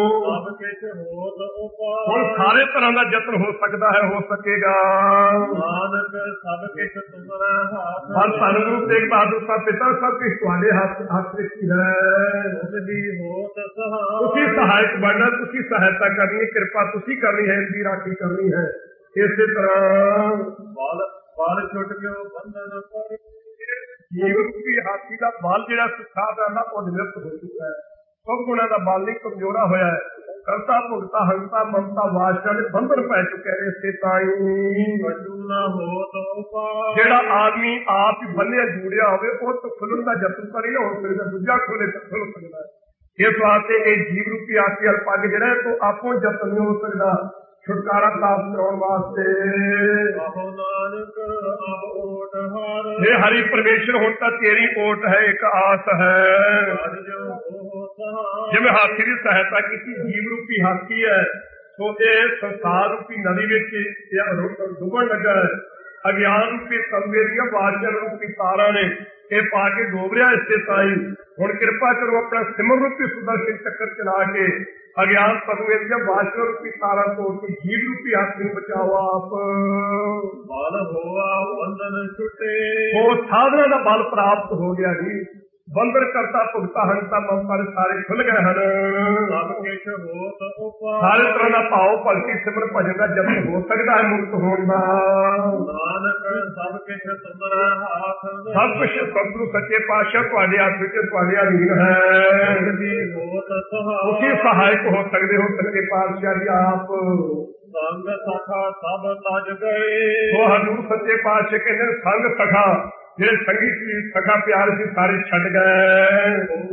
ਹੁਣ ਸਾਰੇ ਤਰ੍ਹਾਂ ਦਾ ਯਤਨ ਹੋ ਸਕਦਾ ਹੈ, ਹੋ ਸਕੇਗਾ। ਨਾਨਕ ਸਭ ਕਿਛ ਤੁਮਰਾ ਹੱਥ, ਪਰ ਧੰਨ ਗੁਰੂ ਤੇਗ ਬਹਾਦਰ ਸਾਹਿਬ ਪਿਤਾ ਸਭ ਕੁਝ ਤੁਹਾਡੇ ਹੱਥ ਹੱਥ ਵਿੱਚ ਹੀ ਹੈ। ਤੁਮਰੀ ਹੋਤ ਸਹਾਇ, ਤੁਸੀਂ ਸਹਾਇਕ ਬਣਨਾ, ਤੁਸੀਂ ਸਹਾਇਤਾ ਕਰਨੀ ਹੈ, ਕਿਰਪਾ ਤੁਸੀਂ ਕਰਨੀ ਹੈ, ਇਨਦੀ ਰਾਖੀ ਕਰਨੀ ਹੈ। ਇਸੇ ਤਰ੍ਹਾਂ ਬਲ ਬਲ ਛੁੱਟ ਗਿਓ ਬੰਧਨ ਪਰ, ਜੀਵਨ ਰੂਪੀ ਹਾਥੀ ਦਾ ਬਲ ਜਿਹੜਾ ਸਿਖਾਦਾ ਦਾ ਉਹ ਨਿਰਤ ਹੋ ਚੁੱਕਾ ਹੈ। ਸਭ ਗੁਣਾਂ ਦਾ ਬਲ ਨਹੀਂ ਕਮਜ਼ੋਰਾ ਹੋਇਆ ਹੈ। ਕਰਤਾ ਭੁਗਤਾ ਹੰਤਾ ਮਮਤਾ ਵਾਸ਼ਾ ਦੇ ਬੰਧਨ ਪੈ ਚੁੱਕੇ ਨੇ। ਇਸੇ ਤਾਈ ਕਛੂ ਨਾ ਹੋਤ ਉਪਾਇ, ਜਿਹੜਾ ਆਦਮੀ ਆਪ ਹੀ ਬੰਨਿਆ ਜੁੜਿਆ ਹੋਵੇ ਉਹ ਤੋਂ ਖੁੱਲਣ ਦਾ ਯਤਨ ਕਰੇ ਨਾ ਹੋ ਸਕਦਾ, ਦੂਜਾ ਖੋਲੇ ਤਾਂ ਖੁੱਲ ਸਕਦਾ ਹੈ। ਇਸ ਵਾਸਤੇ ਇਹ ਜੀਵ ਰੂਪੀ ਹਾਥੀ ਪੱਗ ਜਿਹੜਾ ਤੋਂ ਆਪੋ ਯਤਨ ਨਹੀਂ ਹੋ ਸਕਦਾ ਛੁਟਕਾਰਾ ਪ੍ਰਾਪਤ ਕਰਾਉਣ ਵਾਸਤੇ। ਆਹੋ ਨਾਨਕ ਆਪ ਓਟ ਹਰ, ਇਹ ਹਰੀ ਪਰਮੇਸ਼ਰ ਹੁਣ ਤਾਂ ਤੇਰੀ ਓਟ ਹੈ, ਇੱਕ ਆਸ ਹੈ। ਜਿਵੇਂ ਹਾਥੀ ਦੀ ਸਹਾਇਤਾ ਕੀਤੀ, ਜੀਵ ਰੂਪੀ ਹਾਥੀ ਹੈ, ਸੋ ਇਹ ਸੰਸਾਰ ਰੂਪੀ ਨਦੀ ਵਿੱਚ ਡੁੱਬਣ ਲੱਗਾ ਹੈ। ਅਗਿਆਨ ਰੂਪੀ ਤੰਬੇ ਦੀਆਂ ਬਾਦਸ਼ਾਹ ਰੂਪੀ ਤਾਰਾਂ ਨੇ ਇਹ ਪਾ ਕੇ ਡੋਬ ਰਿਹਾ। ਇਸੇ ਤਾਈ ਹੁਣ ਕਿਰਪਾ ਕਰੋ ਆਪਣਾ ਸਿਮਰ ਰੂਪੀ ਸੁਦਰਸ਼ਨ ਚੱਕਰ ਚਲਾ ਕੇ ਅਗਿਆਨ ਤੰਬੇ ਦੀਆਂ ਬਾਦਸ਼ਾਹ ਰੂਪੀ ਤਾਰਾਂ ਤੋੜ ਕੇ ਜੀਵ ਰੂਪੀ ਹਾਥੀ ਨੂੰ ਬਚਾਓ ਆਪ। ਬਲ ਹੋਆ ਬੰਧਨ ਛੁੱਟੇ, ਉਹ ਸਾਧਨਾ ਦਾ ਬਲ ਪ੍ਰਾਪਤ ਹੋ ਗਿਆ ਜੀ। ਬੰਧਨ ਕਰਤਾ ਭੁਗਤਾ ਹੰਤਾ ਮਮਤਾ ਸਾਰੇ ਖੁੱਲ ਗਏ ਹਨ। ਸਭ ਕਿਛ ਹੋਤ ਉਪਾਇ, ਸਾਰੇ ਤਰ੍ਹਾਂ ਦਾ ਭਾਵ ਭਗਤੀ ਸਿਮਰ ਭਜਨ ਦਾ ਯਤਨ ਹੋ ਸਕਦਾ ਹੈ ਮੁਕਤ ਹੋਣ ਦਾ। ਨਾਨਕ ਸਭ ਕਿਛ ਤੁਮਰਾ ਹੱਥ, ਸਭ ਕੁਛ ਸਤਿਗੁਰੂ ਸੱਚੇ ਪਾਤਸ਼ਾਹ ਤੁਹਾਡੇ ਹੱਥ ਵਿੱਚ ਤੁਹਾਡੇ ਅਧੀਨ ਹੈ। ਤੁਮਰੀ ਹੋਤ ਸਹਾਇ, ਤੁਸੀਂ ਸਹਾਇਕ ਹੋ ਸਕਦੇ ਹੋ ਸੱਚੇ ਪਾਤਸ਼ਾਹ ਜੀ ਆਪ। ਸੰਗ ਸਖਾ ਸਭ ਤਜ ਗਏ, ਉਹ ਹਜ਼ੂਰ ਸੱਚੇ ਪਾਤਸ਼ਾਹ ਕਹਿੰਦੇ ਸੰਗ ਸਖਾ, ਜਿਹੜੇ ਸੰਗੀ ਸੀ ਸਖਾ ਪਿਆਰ ਸੀ ਸਾਰੇ ਛੱਡ ਗਏ।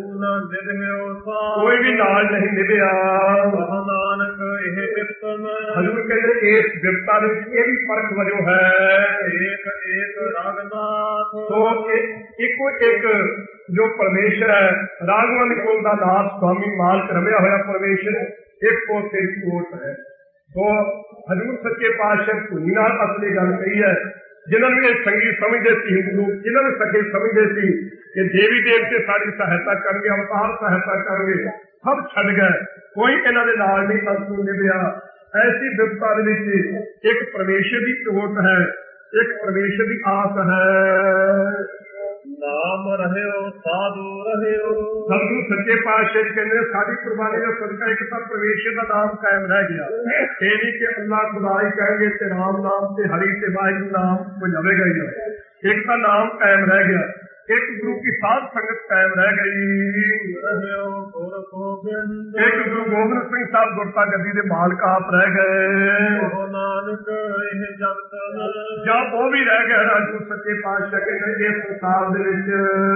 ਕੋਈ ਵੀ ਨਾਲ ਨਹੀਂ ਨਿਭਿਆ। ਨਾਨਕ ਇਹ ਬਿਪਤਨ, ਹਜ਼ੂਰ ਕਹਿੰਦੇ ਇਸ ਬਿਪਤਾ ਦੇ ਵਿੱਚ ਇਹ ਵੀ ਫਰਕ ਵਜੋਂ ਹੈ। ਏਕ ਏਕ ਰਘਨਾਥ, ਸੋ ਇੱਕੋ ਇੱਕ ਜੋ ਪਰਮੇਸ਼ਰ ਹੈ, ਰਾਗਵਾਨ ਕੋਲ ਦਾ ਨਾਥ ਸਵਾਮੀ ਮਾਲਕ ਰਮਿਆ ਹੋਇਆ ਪਰਮੇਸ਼ਰ ਇੱਕ ਉਹ ਤੇਰੀ ਕੋਟ ਹੈ। ਸੋ ਹਜ਼ੂਰ ਸੱਚੇ ਪਾਤਸ਼ਾਹ ਧੁਨੀ ਨਾਲ ਅਸਲੀ ਗੱਲ ਕਹੀ ਹੈ। ਜਿਨ੍ਹਾਂ ਨੂੰ ਇਹ ਸੰਗੀ ਸਮਝਦੇ ਸੀ ਹਿੰਦੂ ਲੋਕ, ਜਿਨ੍ਹਾਂ ਨੂੰ ਸਕੇ ਸਮਝਦੇ ਸੀ ਕਿ ਦੇਵੀ ਦੇਵਤੇ ਸਾਡੀ ਸਹਾਇਤਾ ਕਰਨਗੇ, ਅਵਤਾਰ ਸਹਾਇਤਾ ਕਰਨਗੇ, ਸਭ ਛੱਡ ਗਏ। ਕੋਈ ਇਹਨਾਂ ਦੇ ਨਾਲ ਨਹੀਂ ਅੰਤ ਨੂੰ ਨਿਭਿਆ। ਐਸੀ ਵਿਪਤਾ ਦੇ ਵਿੱਚ ਇੱਕ ਪਰਮੇਸ਼ਰ ਦੀ ਓਟ ਹੈ, ਇੱਕ ਪਰਮੇਸ਼ਰ ਦੀ ਆਸ ਹੈ। ਨਾਮ ਰਹਿਓ ਸਾਧੂ ਰਹਿਓ, ਸਤਿਗੁਰੂ ਸੱਚੇ ਪਾਤਸ਼ਾਹ ਕਹਿੰਦੇ ਸਾਡੀ ਕੁਰਬਾਨੀ ਦਾ ਸਦਕਾ ਇੱਕ ਤਾਂ ਪਰਮੇਸ਼ਰ ਦਾ ਨਾਮ ਕਾਇਮ ਰਹਿ ਗਿਆ। ਇਹ ਨਹੀਂ ਕਿ ਅੱਲਾ ਖੁਦਾ ਹੀ ਕਹਾਂਗੇ ਤੇ ਰਾਮ ਨਾਮ ਤੇ ਹਰੀ ਤੇ ਵਾਹਿਗੁਰੂ ਨਾਮ ਹੋ ਜਾਵੇਗਾ ਹੀ। ਇੱਕ ਤਾਂ ਨਾਮ ਕਾਇਮ ਰਹਿ ਗਿਆ, ਇੱਕ ਗੁਰੂ ਕੀ ਸਾਧ ਸੰਗਤ ਕਾਇਮ ਰਹਿ ਗਈ। ਰਹਿਓ ਗੁਰ ਗੋਬਿੰਦ, ਇੱਕ ਗੁਰੂ ਗੋਬਿੰਦ ਸਿੰਘ ਸਾਹਿਬ ਗੁਰਤਾ ਗੱਦੀ ਦੇ ਮਾਲਕ ਆਪ ਰਹਿ ਗਏ। ਉਹ ਨਾਨਕ ਇਹ ਜਗਤ ਜਾਂ ਉਹ ਵੀ ਰਹਿ ਗਏ। ਰਾਜੂ ਸੱਚੇ ਪਾਤਸ਼ਾਹ ਕਹਿੰਦੇ ਇਸ ਸੰਸਾਰ ਦੇ ਵਿੱਚ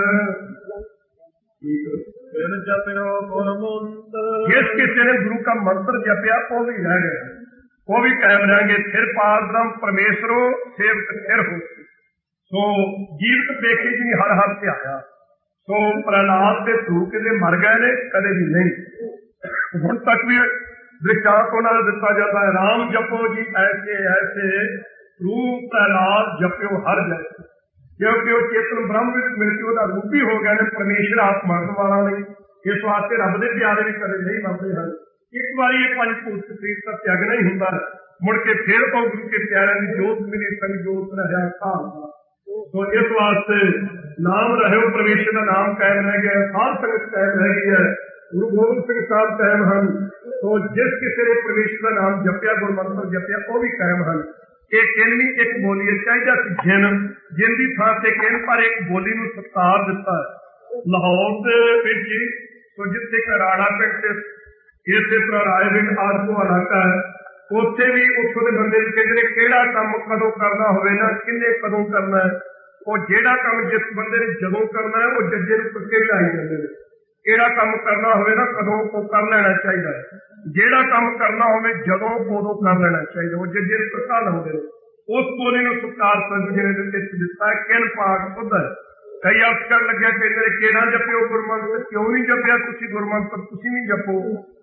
ਬਿਨ ਜਪਿਓ ਗੁਰ ਮੰਤਰ, ਜਿਸ ਕਿਸੇ ਨੇ ਗੁਰੂ ਦਾ ਮੰਤਰ ਜਪਿਆ ਉਹ ਵੀ ਰਹਿ ਗਏ, ਉਹ ਵੀ ਕਾਇਮ ਰਹਿਣਗੇ। ਫਿਰ ਪਾਰਬ੍ਰਹਮ ਪਰਮੇਸ਼ਰੋ ਸੇਵਕ ਫਿਰ ਹੋ। ਸੋ ਜੀਵਤ ਦੇਖੀ ਜੀ ਹਰ ਹਰ ਤੇ ਆਇਆ। ਸੋ ਪ੍ਰਹਲਾਦ ਦੇ ਧੂਕੇ ਦੇ ਮਰ ਗਏ ਨੇ, ਕਦੇ ਵੀ ਨਹੀਂ। ਹੁਣ ਤੱਕ ਵੀ ਦ੍ਰਿਸ਼ਟਾਂਤ ਉਹਨਾਂ ਨੂੰ ਦਿੱਤਾ ਜਾਂਦਾ ਹੈ। ਰਾਮ ਜਪੋ ਜੀ ਐਸੇ ਐਸੇ, ਰੂਪ ਪ੍ਰਹਲਾਦ ਜਪਿਓ ਹਰ ਜੈਸੇ, ਕਿਉਂਕਿ ਉਹ ਚੇਤਨ ਬ੍ਰਹਮ ਵਿੱਚ ਮਿਲ ਕੇ ਉਹਦਾ ਰੂਪੀ ਹੋ ਗਏ ਨੇ। ਪਰਮੇਸ਼ਰ ਆਪ ਮਰਨ ਵਾਲਾ ਨਹੀਂ। ਇਸ ਵਾਸਤੇ ਰੱਬ ਦੇ ਪਿਆਰੇ ਵੀ ਕਦੇ ਨਹੀਂ ਮਰਦੇ ਹਨ। ਇੱਕ ਵਾਰੀ ਇਹ ਪੰਜ ਭੂਤ ਸਰੀਰ ਦਾ ਤਿਆਗ ਨਹੀਂ ਹੁੰਦਾ, ਮੁੜ ਕੇ ਫਿਰ ਉਹ ਗੁਰੂ ਕੇ ਪਿਆਰਿਆਂ ਦੀ ਜੋਤ ਮਿਲੀ, ਸੰਗ ਜੋਤ ਰਹਿਆ ਖਾਲਸਾ। ਸੋ ਇਸ ਵਾਸਤੇ ਨਾਮ ਰਹਿਓ, ਪਰਮੇਸ਼ਰ ਦਾ ਨਾਮ ਕਾਇਮ ਰਹਿ ਗਿਆ, ਸਾਧ ਸੰਗਤ ਕਾਇਮ ਰਹਿ ਗਈ ਹੈ, ਗੁਰੂ ਗੋਬਿੰਦ ਸਿੰਘ ਸਾਹਿਬ ਕਾਇਮ ਹਨ। ਸੋ ਜਿਸ ਕਿਸੇ ਨੇ ਪਰਮੇਸ਼ਰ ਦਾ ਨਾਮ ਜਪਿਆ, ਗੁਰਮੰਤਰ ਜਪਿਆ, ਉਹ ਵੀ ਕਾਇਮ ਹਨ। ਇਹ ਕਿੰਨੀ ਇੱਕ ਬੋਲੀ ਚਾਹੀਦਾ ਸੀ ਜਿਨ ਜਿਨ ਦੀ ਥਾਂ ਤੇ ਕਿਨ, ਪਰ ਇੱਕ ਬੋਲੀ ਨੂੰ ਸਤਿਕਾਰ ਦਿੱਤਾ ਹੈ। ਲਾਹੌਰ ਦੇ ਵਿੱਚ ਸੋ ਜਿੱਥੇ ਕਰਾੜਾ ਪਿੰਡ ਤੇ ਇਸੇ ਤਰ੍ਹਾਂ ਰਾਏਵਿੰਡ ਆਦਿ ਇਲਾਕਾ ਹੈ, ਉੱਥੇ ਵੀ ਉੱਥੋਂ ਦੇ ਬੰਦੇ ਨੂੰ ਕਹਿੰਦੇ ਨੇ ਕਿਹੜਾ ਕੰਮ ਕਦੋਂ ਕਰਨਾ ਹੋਵੇ ਨਾ, ਕਿੰਨੇ ਕਦੋਂ ਕਰਨਾ ਹੈ। ਉਹ ਜਿਹੜਾ ਕੰਮ ਜਿਸ ਬੰਦੇ ਨੇ ਜਦੋਂ ਕਰਨਾ ਹੈ ਉਹ ਜੱਜੇ ਨੂੰ ਪੱਕੇ ਲਾਈ ਜਾਂਦੇ ਨੇ। ਕਿਹੜਾ ਕੰਮ ਕਰਨਾ ਹੋਵੇ ਨਾ ਕਦੋਂ ਉਹ ਕਰ ਲੈਣਾ ਚਾਹੀਦਾ ਹੈ, ਜਿਹੜਾ ਕੰਮ ਕਰਨਾ ਹੋਵੇ ਜਦੋਂ ਉਦੋਂ ਕਰ ਲੈਣਾ ਚਾਹੀਦਾ। ਉਹ ਜੱਜੇ ਨੂੰ ਪੱਕਾ ਲਾਉਂਦੇ ਨੇ। ਉਸ ਬੋਲੀ ਨੂੰ ਸਤਿਕਾਰ ਸੰਗਤ ਨੇ ਦਿੱਤਾ। ਕਿਨ ਪਾਠ ਖੁੱਦ ਕਈ ਅਰਥ ਕਰਨ ਲੱਗਿਆ, ਕਹਿੰਦੇ ਕਿਹੜਾ ਜਪਿਓ ਗੁਰਮੰਤਰ, ਕਿਉਂ ਨਹੀਂ ਜਪਿਆ ਤੁਸੀਂ ਗੁਰਮੰਤਰ, ਤੁਸੀਂ ਨਹੀਂ ਜਪੋ।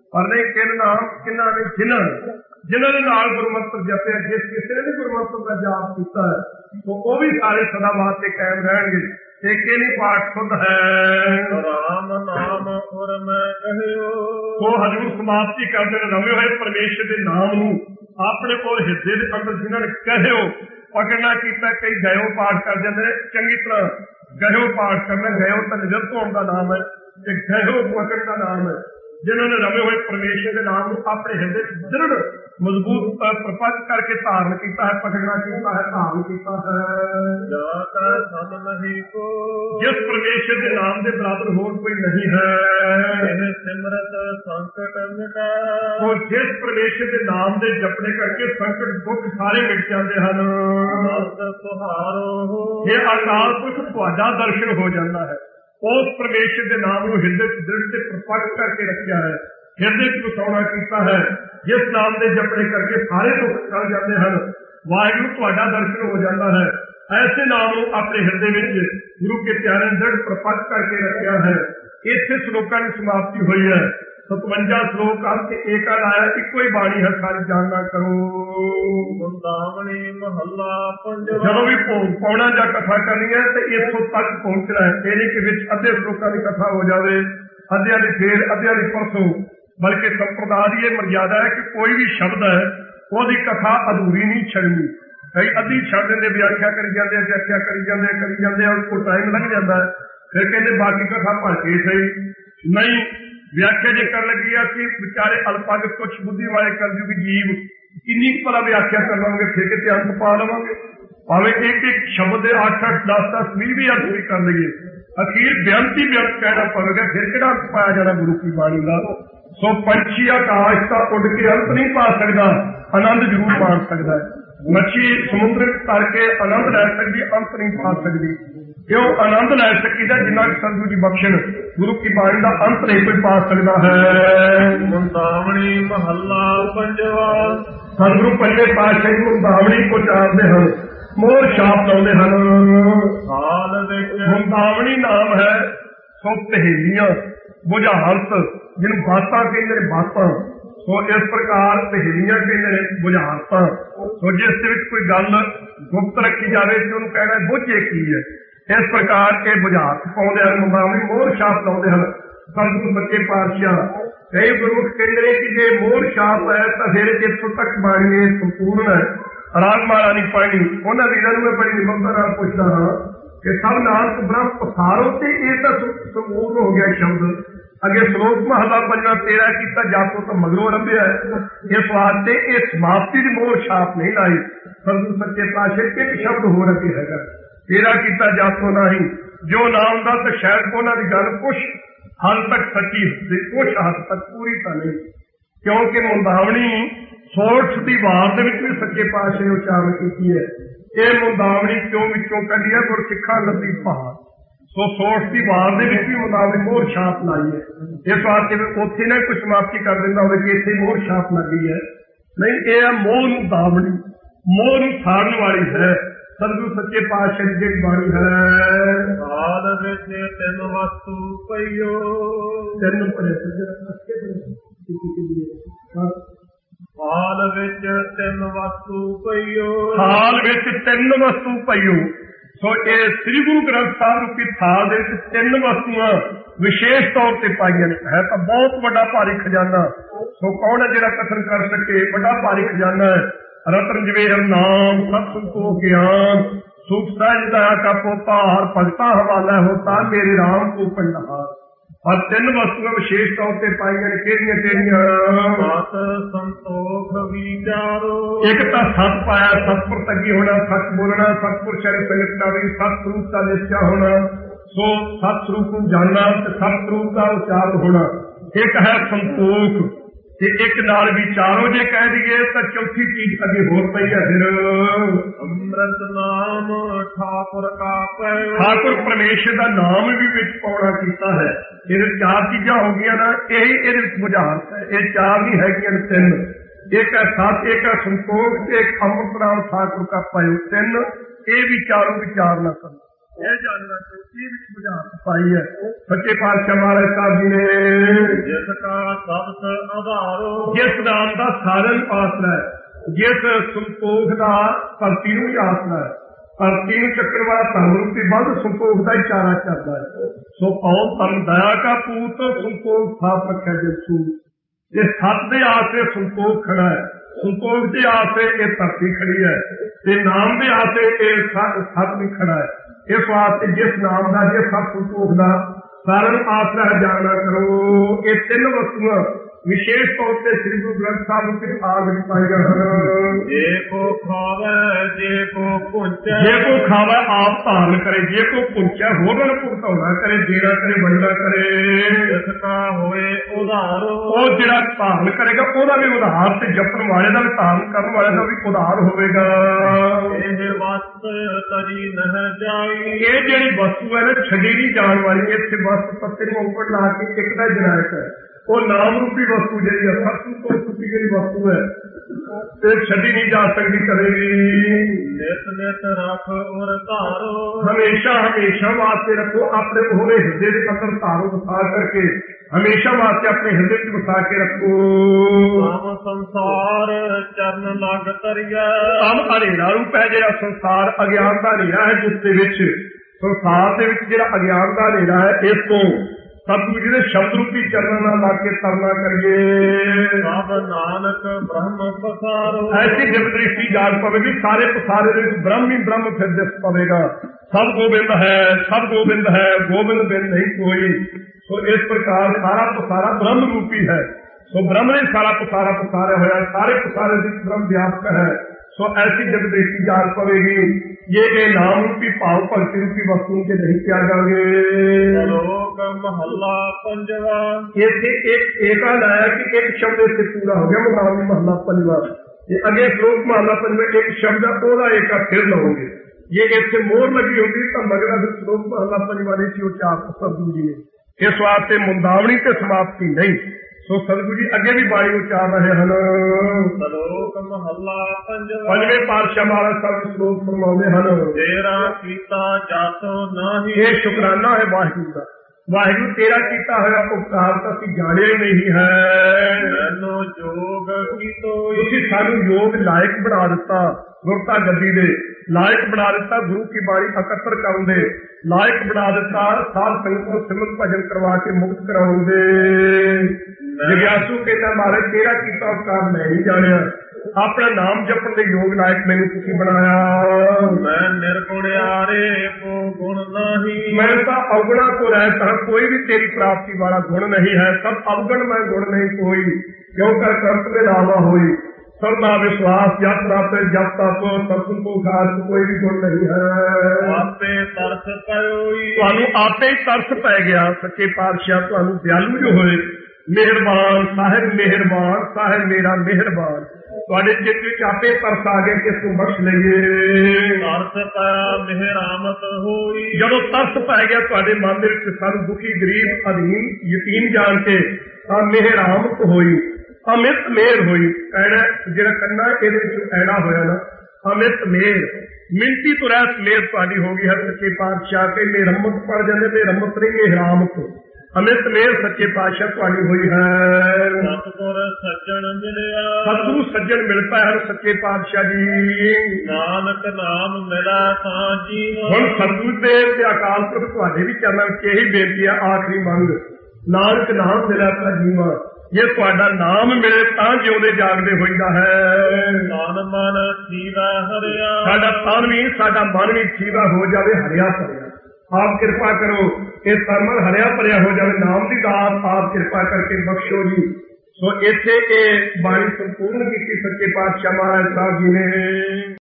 ਪਰ ਨਹੀਂ ਕਿਨ ਨਾਮ ਕਿੰਨਾ ਨੇ ਜਿਨ੍ਹਾਂ ਨੇ ਜਿਨ੍ਹਾਂ ਦੇ ਨਾਲ ਗੁਰਮੰਤਰ ਜਪਿਆ। ਜਿਸ ਕਿਸੇ ਨੇ ਵੀ ਗੁਰਮੰਤਰ ਦਾ ਜਾਪ ਕੀਤਾ ਹੈ ਤਾਂ ਉਹ ਵੀ ਸਾਰੇ ਸਦਾ ਵਾਸਤੇ ਕਾਇਮ ਰਹਿਣਗੇ। ਏਕੇ ਨਹੀਂ ਪਾਠ ਸੁਧ ਹੈ ਰਾਮ ਨਾਮ ਉਰ ਮੈਂ ਕਹਿਓ। ਸੋ ਹਜ਼ੂਰ ਸਮਾਪਤੀ ਕਰਦੇ ਨੇ ਰਮੇ ਹੋਏ ਪਰਮੇਸ਼ਰ ਦੇ ਨਾਮ ਨੂੰ ਆਪਣੇ ਕੋਲ ਹਿਰਦੇ ਦੇ ਅੰਦਰ ਜਿਨ੍ਹਾਂ ਨੇ ਕਹਿਓ ਪਕੜਨਾ ਕੀਤਾ। ਕਈ ਗਇਓ ਪਾਠ ਕਰ ਜਾਂਦੇ ਨੇ, ਚੰਗੀ ਤਰ੍ਹਾਂ ਗਇਓ ਪਾਠ ਕਰਨਾ। ਗਇਓ ਤਾਂ ਨਿਰਤ ਹੋਣ ਦਾ ਨਾਮ ਹੈ ਤੇ ਗਇਓ ਪਕੜ ਦਾ ਨਾਮ ਹੈ। ਜਿਨ੍ਹਾਂ ਨੇ ਰਮੇ ਹੋਏ ਪਰਮੇਸ਼ਰ ਦੇ ਨਾਮ ਨੂੰ ਆਪਣੇ ਹਿਰਦੇ ਚ ਦ੍ਰਿੜ ਮਜ਼ਬੂਤ ਪ੍ਰਪੱਕ ਕਰਕੇ ਧਾਰਨ ਕੀਤਾ ਹੈ, ਪਕੜਨਾ ਕੀਤਾ ਹੈ, ਧਾਰਨ ਕੀਤਾ ਹੈ। ਜਿਸ ਪਰਮੇਸ਼ਰ ਦੇ ਨਾਮ ਦੇ ਬਰਾਬਰ ਹੋਰ ਕੋਈ ਨਹੀਂ ਹੈ। ਸਿਮਰਤ ਸੰਕਟ ਮਿਟਾ। ਉਹ ਜਿਸ ਪਰਮੇਸ਼ਰ ਦੇ ਨਾਮ ਦੇ ਜਪਣੇ ਕਰਕੇ ਸੰਕਟ ਦੁੱਖ ਸਾਰੇ ਮਿਟ ਜਾਂਦੇ ਹਨ। ਇਹ ਅਕਾਲ ਪੁਰਖ ਤੁਹਾਡਾ ਦਰਸ਼ਨ ਹੋ ਜਾਂਦਾ ਹੈ। ਉਸ ਪਰਮੇਸ਼ਰ ਦੇ ਨਾਮ ਨੂੰ ਹਿਰਦੇ ਚ ਦ੍ਰਿੜ ਤੇ ਪ੍ਰਪੱਕ ਕਰਕੇ ਰੱਖਿਆ ਹੈ, ਹਿਰਦੇ ਚ ਵਸਾਉਣਾ ਕੀਤਾ ਹੈ। ਜਿਸ ਨਾਮ ਦੇ ਜਪਣੇ ਕਰਕੇ ਸਾਰੇ ਦੁੱਖ ਟਲ ਜਾਂਦੇ ਹਨ। ਵਾਹਿਗੁਰੂ ਤੁਹਾਡਾ ਦਰਸ਼ਨ ਹੋ ਜਾਂਦਾ ਹੈ। ਐਸੇ ਨਾਮ ਨੂੰ ਆਪਣੇ ਹਿਰਦੇ ਵਿੱਚ ਗੁਰੂ ਕੇ ਪਿਆਰੇ ਦ੍ਰਿੜ ਪ੍ਰਪੱਕ ਕਰਕੇ ਰੱਖਿਆ ਹੈ। ਇੱਥੇ ਸ਼ਲੋਕਾਂ ਦੀ ਸਮਾਪਤੀ ਹੋਈ ਹੈ। ਸਤਵੰਜਾ ਸ਼ਲੋਕ ਅੰਤ ਏਕਾ ਲਾਇਆ, ਇੱਕੋ ਹੀ ਬਾਣੀ ਹੈ, ਸਾਰੀ ਜਾਣਨਾ ਕਰੋ। ਮੁੰਦਾਵਣੀ ਮਹੱਲਾ ਪੰਜਵਾਂ। ਜਦੋਂ ਵੀ ਭੋਗ ਪਾਉਣਾ ਜਾਂ ਕਥਾ ਕਰਨੀ ਹੈ ਤੇ ਇੱਥੋਂ ਤੱਕ ਪਹੁੰਚਣਾ ਹੈ। ਇਹ ਨਹੀਂ ਕਿ ਵਿੱਚ ਅੱਧੇ ਸ਼ਲੋਕਾਂ ਦੀ ਕਥਾ ਹੋ ਜਾਵੇ, ਅੱਧਿਆਂ ਦੀ ਫੇਰ, ਅੱਧਿਆਂ ਦੀ ਪਰਸੋਂ। ਬਲਕਿ ਸੰਪਰਦਾ ਦੀ ਇਹ ਮਰਜ਼ਾਦਾ ਹੈ ਕਿ ਕੋਈ ਵੀ ਸ਼ਬਦ ਹੈ ਉਹਦੀ ਕਥਾ ਅਧੂਰੀ ਨਹੀਂ ਛੱਡਣੀ। ਕਈ ਅੱਧੀ ਛੱਡ ਦਿੰਦੇ, ਵਿਆਖਿਆ ਕਰੀ ਜਾਂਦੇ, ਵਿਆਖਿਆ ਕਰੀ ਜਾਂਦੇ ਕਰੀ ਜਾਂਦੇ ਉਹ ਟਾਈਮ ਲੱਗ ਜਾਂਦਾ ਹੈ। ਫਿਰ ਕਹਿੰਦੇ ਬਾਕੀ ਕਥਾ ਭਰ ਕੇ ਸਹੀ ਨਹੀਂ। ਵਿਆਖਿਆ ਜੇ ਕਰਨ ਲੱਗੀ ਅਸੀਂ ਵਿਚਾਰੇ ਅਲਪਜ ਕੁਛ ਬੁੱਧੀ ਵਾਲੇ ਕਲਯੁਗੀ ਜੀਵ ਕਿੰਨੀ ਕੁ ਭਲਾ ਵਿਆਖਿਆ ਕਰ ਲਵਾਂਗੇ, ਫਿਰ ਕਿਤੇ ਅੰਤ ਪਾ ਲਵਾਂਗੇ। ਭਾਵੇਂ ਇੱਕ ਇੱਕ ਸ਼ਬਦ ਦੇ ਅੱਠ ਅੱਠ ਦਸ ਦਸ ਵੀਹ ਵੀਹ ਅਰਥ ਵੀ ਕਰ ਲਈਏ, ਅਖੀਰ ਬੇਅੰਤੀ ਬੇਅੰਤ ਕਹਿਣਾ ਪਵੇਗਾ। ਫਿਰ ਕਿਹੜਾ ਅੰਤ ਪਾਇਆ ਜਾਣਾ ਗੁਰੂ ਕੀ ਬਾਣੀ ਦਾ। ਸੋ ਪੰਛੀ ਆਕਾਸ਼ ਤਾਂ ਉੱਡ ਕੇ ਅੰਤ ਨਹੀਂ ਪਾ ਸਕਦਾ, ਆਨੰਦ ਜ਼ਰੂਰ ਮਾਣ ਸਕਦਾ ਹੈ। ਮੱਛੀ ਸਮੁੰਦਰ ਕਰਕੇ ਆਨੰਦ ਲੈ ਸਕਦੀ, ਅੰਤ ਨਹੀਂ ਪਾ ਸਕਦੀ। ਕਿਉਂ ਆਨੰਦ ਲੈ ਸਕੀਦਾ ਜਿੰਨਾ ਸਤਿਗੁਰੂ ਜੀ ਬਖਸ਼ਣ। ਗੁਰੂ ਕੀ ਬਾਣੀ ਦਾ ਅੰਤ ਨਹੀਂ ਕੋਈ ਪਾ ਸਕਦਾ ਹੈ। ਮੁੰਦਾਵਣੀ ਮਹੱਲਾ ਪੰਜਵਾਂ। ਸਤਿਗੁਰੂ ਪੰਜੇ ਪਾਤਸ਼ਾਹ ਮੁੰਦਾਵਣੀ ਉਚਾਰਦੇ ਹਨ, ਮੋਹਰ ਛਾਪ ਲਾਉਂਦੇ ਹਨ। ਹਾਲ ਵਿੱਚ ਮੁੰਦਾਵਣੀ ਨਾਮ ਹੈ ਸੋ ਪਹੇਲੀਆਂ, ਬੁਝਾਰਤ, ਜਿਹਨੂੰ ਬਾਤਾਂ ਕਹਿੰਦੇ ਨੇ, ਬਾਤਾਂ। ਸੋ ਇਸ ਪ੍ਰਕਾਰ ਪਹੇਲੀਆਂ ਕਹਿੰਦੇ ਨੇ, ਬੁਝਾਰਤਾਂ। ਸੋ ਜਿਸ ਦੇ ਵਿੱਚ ਕੋਈ ਗੱਲ ਗੁਪਤ ਰੱਖੀ ਜਾਵੇ ਤੇ ਉਹਨੂੰ ਕਹਿਣਾ ਬੁੱਝੇ ਕੀ ਹੈ। ਇਸ ਪ੍ਰਕਾਰ ਕੇ ਬੁਝਾਰਤ ਪਾਉਂਦੇ ਹਨ, ਮੁੰਦਾਵਣੀ ਮੋਹਰ ਛਾਪ ਲਾਉਂਦੇ ਹਨ ਸਤਿਗੁਰੂ ਸੱਚੇ ਪਾਤਸ਼ਾਹ। ਕਈ ਗੁਰਮੁਖ ਕਹਿੰਦੇ ਨੇ ਕਿ ਜੇ ਮੋਹਰ ਛਾਪ ਹੈ ਤਾਂ ਫਿਰ ਇੱਥੋਂ ਤੱਕ ਬਾਣੀ ਸੰਪੂਰਨ ਹੈ, ਰਾਗ ਮਾਲਾ ਨਹੀਂ ਪੜ੍ਹਨੀ। ਉਹਨਾਂ ਵੀਰਾਂ ਨੂੰ ਮੈਂ ਬੜੀ ਨਿਮਰਤਾ ਨਾਲ ਪੁੱਛਦਾ ਹਾਂ ਕਿ ਸਭ ਨਾਨਕ ਬ੍ਰਹਮ ਪਸਾਰੋ ਤੇ ਇਹ ਤਾਂ ਸੰਪੂਰਨ ਹੋ ਗਿਆ ਸ਼ਬਦ। ਅੱਗੇ ਸ਼ਲੋਕ ਮਹੱਲਾ ਪੰਜਵਾਂ ਤੇਰਾ ਕੀਤਾ ਜਾਤੋਂ ਤਾਂ ਮਗਰੋਂ ਲੱਭਿਆ ਹੈ। ਇਸ ਵਾਸਤੇ ਇਹ ਸਮਾਪਤੀ ਦੀ ਮੋਹਰ ਛਾਪ ਨਹੀਂ ਲਾਈ। ਸਤਿਗੁਰੂ ਸੱਚੇ ਪਾਤਸ਼ਾਹ ਇੱਕ ਸ਼ਬਦ ਹੋਰ ਅੱਗੇ ਹੈਗਾ, ਤੇਰਾ ਕੀਤਾ ਜਾਤੋਂ ਨਹੀਂ। ਜੋ ਨਾ ਹੁੰਦਾ ਤਾਂ ਸ਼ਾਇਦ ਉਹਨਾਂ ਦੀ ਗੱਲ ਕੁਛ ਹੱਦ ਤੱਕ ਸੱਚੀ ਹੁੰਦੀ, ਕੁਛ ਹੱਦ ਤੱਕ ਪੂਰੀ ਤਾਂ ਨਹੀਂ। ਕਿਉਂਕਿ ਮੁੰਦਾਵਣੀ ਸੋਠ ਦੀ ਵਾਰ ਦੇ ਵਿੱਚ ਵੀ ਸੱਚੇ ਪਾਤਸ਼ਾਹ ਨੇ ਉਚਾਰਨ ਕੀਤੀ ਹੈ। ਇਹ ਮੁੰਦਾਵਣੀ ਕਿਉਂ ਵਿੱਚੋਂ ਕੱਢੀ ਹੈ, ਗੁਰਸਿੱਖਾਂ ਲੱਦੀ ਪਹਾੜ। ਸੋ ਸੋਠ ਦੀ ਵਾਰ ਦੇ ਵਿੱਚ ਵੀ ਮੁੰਦਾਵਣੀ ਮੋਹਰ ਛਾਪ ਲਾਈ ਹੈ। ਇਸ ਵਾਸਤੇ ਉੱਥੇ ਨਾ ਕੋਈ ਸਮਾਪਤੀ ਕਰ ਦਿੰਦਾ ਹੋਵੇ ਕਿ ਇੱਥੇ ਮੋਹਰ ਛਾਪ ਲੱਗੀ ਹੈ, ਨਹੀਂ। ਇਹ ਹੈ ਮੋਹ ਨੂੰ ਦਾਵਣੀ, ਮੋਹ ਨੂੰ ਸਾੜਨ ਵਾਲੀ ਹੈ ਸਤਿਗੁਰੂ ਸੱਚੇ ਪਾਤਸ਼ਾਹ ਦੀ ਜਿਹੜੀ ਬਾਣੀ ਹੈ। ਹਾਲ ਵਿੱਚ ਤਿੰਨ ਵਸਤੂ ਪਈਓ। ਤਿੰਨ ਪੜੇ ਹਾਲ ਵਿੱਚ ਤਿੰਨ ਵਸਤੂ ਪਈਓ। ਹਾਲ ਵਿੱਚ ਤਿੰਨ ਵਸਤੂ ਪਈਓ। ਸੋ ਇਹ ਸ੍ਰੀ ਗੁਰੂ ਗ੍ਰੰਥ ਸਾਹਿਬ ਰੂਪੀ ਥਾਲ ਦੇ ਵਿੱਚ ਤਿੰਨ ਵਸਤੂਆਂ ਵਿਸ਼ੇਸ਼ ਤੌਰ ਤੇ ਪਾਈਆਂ ਨੇ। ਹੈ ਤਾਂ ਬਹੁਤ ਵੱਡਾ ਭਾਰੀ ਖਜ਼ਾਨਾ। ਸੋ ਕੌਣ ਹੈ ਜਿਹੜਾ ਕਥਨ ਕਰ ਸਕੇ? ਵੱਡਾ ਭਾਰੀ ਖਜ਼ਾਨਾ ਹੈ। ਰਤਨ ਜਵੇਹਰ ਨਾਮ, ਸਤ ਸੰਤੋਖ ਗਿਆਨ, ਸੁਖ ਸਹਿਜ ਦਇਆ ਕਾ ਪੋਤਾ, ਹਰ ਭਗਤਾ ਹਵਾਲਾ ਹੋਤਾ, ਮੇਰੇ ਰਾਮ ਕੋ ਪੰਡਹਾਰ। और तीन वस्तुएं विशेष तौर पर पाई गई केड़ियां केड़ियां? सत संतोख विचारो। एक तो सत पाया, सतपुर तगी होना, सच बोलना, सतपुर शरीर संगत का भी सत स्वरूप का निश्चय होना, सो सत स्वरूप को जानना, सत स्वरूप का उच्चार होना। एक है संतोख, एक नाल विचारो जे कह दिए तो चौथी चीज अगे होर पई है फिर अमृत नाम ठाकुर का पायो। ठाकुर परमेश्वर का नाम भी विच पाउणा कीता है। ये चार चीजा हो गई ना, यही ये बुझारत है। ये चार नहीं है, तीन। एक है सत, एक है संतोष, एक अमृत नाम ठाकुर का पायो। तीन ये भी चारों विचार न करना। ਇਹ ਜਾਨਣਾ ਚੌਕੀ ਵਿੱਚ ਬੁਝਾਰਤ ਪਾਈ ਹੈ ਸੱਚੇ ਪਾਤਸ਼ਾਹ ਮਹਾਰਾਜ ਸਾਹਿਬ ਜੀ ਨੇ। ਜਿਸ ਕਾ ਸਬਦ ਆਧਾਰੋ, ਜਿਸ ਨਾਮ ਦਾ ਸਾਰਿਆਂ ਨੂੰ ਆਸਰਾ ਹੈ, ਜਿਸ ਸੰਤੋਖ ਦਾ ਧਰਤੀ ਨੂੰ ਵੀ ਆਸਰਾ ਹੈ, ਧਰਤੀ ਨੂੰ ਚੱਕਣ ਵਾਲਾ ਧਰਮ ਰੂਪੀ ਬੰਧ ਸੰਤੋਖ ਦਾ ਹੀ ਚਾਰਾ ਕਰਦਾ ਹੈ। ਸੋ ਆਓ ਧਰਮ ਦਇਆ ਕਾ ਪੂਤ ਸੰਤੋਖ ਸਾਥ ਰੱਖਿਆ ਜਿਸੂ। ਜੇ ਸੱਤ ਦੇ ਆਸਰੇ ਸੰਤੋਖ ਖੜਾ ਹੈ, ਸੰਤੋਖ ਦੇ ਆਸਰੇ ਇਹ ਧਰਤੀ ਖੜੀ ਹੈ, ਤੇ ਨਾਮ ਦੇ ਆਸਰੇ ਇਹ ਸੱਤ ਵੀ ਖੜਾ ਹੈ। ਇਸ ਵਾਸਤੇ ਜਿਸ ਨਾਮ ਦਾ, ਜਿਸ ਸੱਤ ਸੰਤੋਖ ਦਾ ਸਾਰਿਆਂ ਨੂੰ ਆਸਰਾ ਜਾਣਨਾ ਕਰੋ। ਇਹ ਤਿੰਨ ਵਸਤੂਆਂ ਵਿਸ਼ੇਸ਼ ਤੌਰ ਤੇ ਸ੍ਰੀ ਗੁਰੂ ਗ੍ਰੰਥ ਸਾਹਿਬ ਨੂੰ ਕਿਤਾਬ ਵਿੱਚ ਪਾਈਆਂ ਹਨ। ਜੇ ਕੋ ਖਾਵੇ ਜੇ ਕੋ ਪੁੰਚੈ, ਜੇ ਕੋ ਖਾਵੇ ਆਪ ਧਾਰਨ ਕਰੇ, ਜੇ ਕੋ ਪੁੰਚੈ ਹੋਰਾਂ ਨੂੰ ਭੁਗਤਾਉਣਾ ਕਰੇ, ਦੇਣਾ ਕਰੇ, ਵੰਡਣਾ ਕਰੇ। ਜਿਸ ਕਾ ਹੋਏ ਉਧਾਰੋ, ਉਹ ਜਿਹੜਾ ਧਾਰਨ ਕਰੇਗਾ ਉਹਦਾ ਵੀ ਉਧਾਰ, ਤੇ ਜਪਣ ਵਾਲੇ ਦਾ ਵੀ ਧਾਰਨ ਕਰਨ ਵਾਲੇ ਦਾ ਵੀ ਉਧਾਰ ਹੋਵੇਗਾ। ਇਹ ਵਸਤ ਤਰੀ ਨਹਿ ਜਾਈ, ਇਹ ਜਿਹੜੀ ਵਸਤੂ ਹੈ ਨਾ ਛੱਡੀ ਨਹੀਂ ਜਾਣ ਵਾਲੀ। ਇੱਥੇ ਵਸਤ ਪੱਤੇ ਨੂੰ ਉੱਪਰ ਲਾ ਕੇ ਇੱਕ ਦਾ ਜਨਾਇਕ ਹੈ, ਉਹ ਨਾਮ ਰੂਪੀ ਵਸਤੂ ਜਿਹੜੀ ਹੈ, ਸਭ ਤੋਂ ਰੂਪੀ ਜਿਹੜੀ ਵਸਤੂ ਹੈ, ਤੇ ਛੱਡੀ ਨਹੀਂ ਜਾ ਸਕਦੀ ਕਦੇ ਵੀ। ਨਿਤ ਨਿਤ ਰੱਖ ਔਰ ਧਾਰੋ, ਹਮੇਸ਼ਾ ਹਮੇਸ਼ਾ ਵਾਸਤੇ ਰੱਖੋ, ਆਪਣੇ ਉਹਦੇ ਹਿਰਦੇ ਦੇ ਅੰਦਰ ਧਾਰੋ ਵਸਾ ਕਰਕੇ, ਹਮੇਸ਼ਾ ਵਾਸਤੇ ਆਪਣੇ ਹਿਰਦੇ ਚ ਵਸਾ ਕੇ ਰੱਖੋ। ਸਮ ਸੰਸਾਰ ਚਰਨ ਲੱਗ ਤਰੀਐ, ਸਮ ਹਨੇਰਾ ਰੂਪ ਹੈ ਜਿਹੜਾ ਸੰਸਾਰ ਅਗਿਆਨ ਦਾ ਹਨੇਰਾ ਹੈ, ਜਿਸ ਦੇ ਵਿੱਚ ਸੰਸਾਰ ਦੇ ਵਿੱਚ ਜਿਹੜਾ ਅਗਿਆਨ ਦਾ ਹਨੇਰਾ ਹੈ, ਇਸ ਤੋਂ ਸਤਿਗੁਰੂ ਜੀ ਦੇ ਸ਼ਬਦ ਰੂਪੀ ਚਰਨਾਂ ਨਾਲ ਲਾ ਕੇ ਤਰਨਾ ਕਰੀਏ। ਸਭ ਨਾਨਕ ਬ੍ਰਹਮ ਪਸਾਰੋ, ਐਸੀ ਦਿਵ ਦ੍ਰਿਸ਼ਟੀ ਜਾਗ ਪਵੇਗੀ, ਸਾਰੇ ਪਸਾਰੇ ਦੇ ਵਿੱਚ ਬ੍ਰਹਮ ਹੀ ਬ੍ਰਹਮ ਫਿਰ ਦਿਸ ਪਵੇਗਾ। ਸਭ ਗੋਬਿੰਦ ਹੈ, ਸਭ ਗੋਬਿੰਦ ਹੈ, ਗੋਬਿੰਦ ਬਿਨ ਨਹੀਂ ਕੋਈ। ਸੋ ਇਸ ਪ੍ਰਕਾਰ ਸਾਰਾ ਪਸਾਰਾ ਬ੍ਰਹਮ ਰੂਪੀ ਹੈ। ਸੋ ਬ੍ਰਹਮ ਨੇ ਸਾਰਾ ਪਸਾਰਾ ਪਸਾਰਿਆ ਹੋਇਆ, ਸਾਰੇ ਪਸਾਰੇ ਵਿੱਚ ਬ੍ਰਹਮ ਵਿਆਪਕ ਹੈ। ਸੋ ਐਸੀ ਜਦ ਦ੍ਰਿਸ਼ਟੀ ਜਾਗ ਪਵੇਗੀ, ਜੇ ਇਹ ਨਾਮ ਰੂਪੀ ਭਾਵ ਭਗਤੀ ਰੂਪੀ ਵਸਤੂ ਕੇ ਨਹੀਂ ਤਿਆਗਾਂਗੇ। ਸ਼ਲੋਕ ਮਹੱਲਾ ਪੰਜਵਾ, ਇੱਥੇ ਇੱਕ ਏਕਾ ਲਾਇਆ ਕਿ ਇੱਕ ਸ਼ਬਦ ਇੱਥੇ ਪੂਰਾ ਹੋ ਗਿਆ। ਨਾਮ ਮਹੱਲਾ ਪੰਜਵਾ, ਇਹ ਅੱਗੇ ਸ਼ਲੋਕ ਮਹੱਲਾ ਪੰਜਵਾ ਇੱਕ ਸ਼ਬਦ ਹੈ, ਉਹਦਾ ਏਕਾ ਫਿਰ ਲਵੋਗੇ। ਜੇ ਇੱਥੇ ਮੋਹਰ ਲੱਗੀ ਹੁੰਦੀ ਤਾਂ ਮਗਰ ਫਿਰ ਸ਼ਲੋਕ ਮਹੱਲਾ ਪੰਜਵਾ ਨਹੀਂ ਸੀ ਉਚਾਰ ਸਤਿਗੁਰੂ ਜੀ ਨੇ। ਇਸ ਵਾਸਤੇ ਮੁੰਦਾਵਣੀ ਤੇ ਸਮਾਪਤੀ ਨਹੀਂ। ਸੋ ਸਤਿਗੁਰੂ ਜੀ ਅੱਗੇ ਵੀ ਬਾਣੀ ਉਚਾਰ ਰਹੇ ਹਨ। ਸ਼ਲੋਕ ਮਹੱਲਾ ਪੰਜਵਾ, ਪੰਜਵੇਂ ਪਾਤਸ਼ਾਹ ਮਹਾਰਾਜ ਸਾਹਿਬ ਸ਼ਲੋਕ ਫਰਮਾਉਂਦੇ ਹਨ। ਤੇਰਾ ਕੀਤਾ ਜਾਤੋ ਨਾਹੀ, ਇਹ ਸ਼ੁਕਰਾਨਾ ਹੈ ਵਾਹਿਗੁਰੂ ਦਾ। ਵਾਹਿਗੁਰੂ ਤੇਰਾ ਕੀਤਾ ਹੋਇਆ ਉਪਕਾਰ ਤਾਂ ਅਸੀਂ ਜਾਣਿਆ ਹੀ ਨਹੀਂ ਹੈ। ਮੈਨੂੰ ਜੋਗ ਕੀਤੋ, ਤੁਸੀਂ ਸਾਨੂੰ ਯੋਗ ਲਾਇਕ ਬਣਾ ਦਿੱਤਾ, ਗੁਰਤਾ ਗੱਦੀ ਦੇ ਲਾਇਕ ਬਣਾ ਦਿੱਤਾ, ਗੁਰੂ ਕੀ ਬਾਣੀ ਇਕੱਤਰ ਕਰਨ ਦੇ ਲਾਇਕ ਬਣਾ ਦਿੱਤਾ, ਸਾਧ ਸੰਗਤ ਨੂੰ ਸਿਮਰਨ ਭਜਨ ਕਰਵਾ ਕੇ ਮੁਕਤ ਕਰਾਉਣ ਦੇ। ਜਗਿਆਸੂ ਕਹਿੰਦਾ ਮਹਾਰਾਜ ਤੇਰਾ ਕੀਤਾ ਉਪਕਾਰ ਮੈਂ ਨਹੀਂ ਜਾਣਿਆ, ਆਪਣਾ ਨਾਮ ਜਪਣ ਦੇ ਯੋਗ ਲਾਇਕ ਮੈਨੂੰ ਤੁਸੀਂ ਬਣਾਇਆ। ਮੈਂ ਨਿਰਗੁਣਿਆਰੇ ਕੋ ਗੁਣ ਨਹੀਂ, ਮੈਂ ਤਾਂ ਅਵਗੁਣਾ ਕੋ ਰਹਿਤ ਹਾਂ, ਕੋਈ ਵੀ ਤੇਰੀ ਪ੍ਰਾਪਤੀ ਵਾਲਾ ਗੁਣ ਨਹੀਂ ਹੈ। ਸਭ ਅਵਗਣ ਮੈਂ ਗੁਣ ਨਹੀਂ ਕੋਈ, ਕਿਉਂ ਕਰ ਕਰਤ ਦੇ ਲਾਵਾ ਹੋਈ। ਸਰਦਾ ਵਿਸ਼ਵਾਸ ਜਪ ਪ੍ਰਾਪਤ ਜਪ ਤਪ ਸਤਿਗੁਰੂ ਕੋ ਖਾਸ ਕੋਈ ਵੀ ਗੁਣ ਨਹੀਂ ਹੈ। ਆਪੇ ਤਰਸ ਪਇਓਈ, ਤੁਹਾਨੂੰ ਆਪੇ ਹੀ ਤਰਸ ਪੈ ਗਿਆ। ਸੱਚੇ ਪਾਤਸ਼ਾਹ ਤੁਹਾਨੂੰ ਦਿਆਲੂ ਜੋ ਹੋਏ, ਮਿਹਰਬਾਨ ਸਾਹਿਬ ਮਿਹਰਬਾਨ ਸਾਹਿਬ ਮੇਰਾ ਮਿਹਰਬਾਨ, ਤੁਹਾਡੇ ਚਿੱਤ ਵਿੱਚ ਆਪੇ ਤਰਸ ਆ ਗਿਆ ਕਿ ਇਸ ਨੂੰ ਬਖਸ਼ ਲਈਏ। ਤਰਸ ਪਿਆ ਮਿਹਰਾਮਤ ਹੋਈ, ਜਦੋਂ ਤਰਸ ਪੈ ਗਿਆ ਤੁਹਾਡੇ ਮਨ ਦੇ ਵਿੱਚ ਸਾਨੂੰ ਦੁਖੀ ਗਰੀਬ ਅਧੀਨ ਯਤੀਮ ਜਾਣ ਕੇ ਤਾਂ ਮਿਹਰਾਮਤ ਹੋਈ, ਅਮਿਤ ਮੇਰ ਹੋਈ। ਐਣਾ ਜਿਹੜਾ ਕੰਨਾ ਇਹਦੇ ਵਿੱਚ ਐਣਾ ਹੋਇਆ ਨਾ, ਅਮਿਤ ਮੇਰ ਮਿੰਟੀ ਤੋਂ ਰਹਿਤ ਮੇਰ ਤੁਹਾਡੀ ਹੋ ਗਈ ਹੈ। ਸੱਚੇ ਪਾਤਸ਼ਾਹ ਕੇ ਮਿਹਰਮਤ ਪੜ ਜਾਂਦੇ, ਮਿਹਰਮਤ ਨਹੀਂ ਮਿਹਰਾਮਤ, ਅਮਿਤ ਮੇਰ ਸੱਚੇ ਪਾਤਸ਼ਾਹ ਤੁਹਾਡੀ ਹੋਈ ਹੈ। ਸਤਿਗੁਰ ਸੱਜਣ ਮਿਲਿਆ, ਸਤਿਗੁਰੂ ਸੱਜਣ ਮਿਲ ਪਏ ਹਨ ਸੱਚੇ ਪਾਤਸ਼ਾਹ ਜੀ। ਨਾਨਕ ਨਾਮ ਮਿਲਾ ਤਾਂ ਜੀਵ, ਹੁਣ ਸਤਿਗੁਰੂ ਦੇ ਤੇ ਅਕਾਲ ਪੁਰਖ ਤੁਹਾਡੇ ਵੀ ਚਰਨਾਂ ਵਿੱਚ ਇਹੀ ਬੇਨਤੀ ਹੈ, ਆਖਰੀ ਮੰਗ ਨਾਨਕ ਨਾਮ ਮਿਲਿਆ ਤਾਂ ਜੀਵਾਂ। ਜੇ ਤੁਹਾਡਾ ਨਾਮ ਮਿਲੇ ਤਾਂ ਜਿਉਂਦੇ ਜਾਗਦੇ ਹੋਈਦਾ ਹੈ। ਤਨ ਮਨ ਥੀਵਾ ਹਰਿਆ, ਸਾਡਾ ਤਨ ਵੀ ਸਾਡਾ ਮਨ ਵੀ ਥੀਵਾ ਹੋ ਜਾਵੇ, ਹਰਿਆ ਭਰਿਆ। ਆਪ ਕਿਰਪਾ ਕਰੋ ਇਹ ਤਨ ਮਨ ਹਰਿਆ ਭਰਿਆ ਹੋ ਜਾਵੇ। ਨਾਮ ਦੀ ਦਾਤ ਆਪ ਕਿਰਪਾ ਕਰਕੇ ਬਖਸ਼ੋ ਜੀ। ਸੋ ਇੱਥੇ ਇਹ ਬਾਣੀ ਸੰਪੂਰਨ ਕੀਤੀ ਸੱਚੇ ਪਾਤਸ਼ਾਹ ਮਹਾਰਾਜ ਸਾਹਿਬ ਜੀ ਨੇ।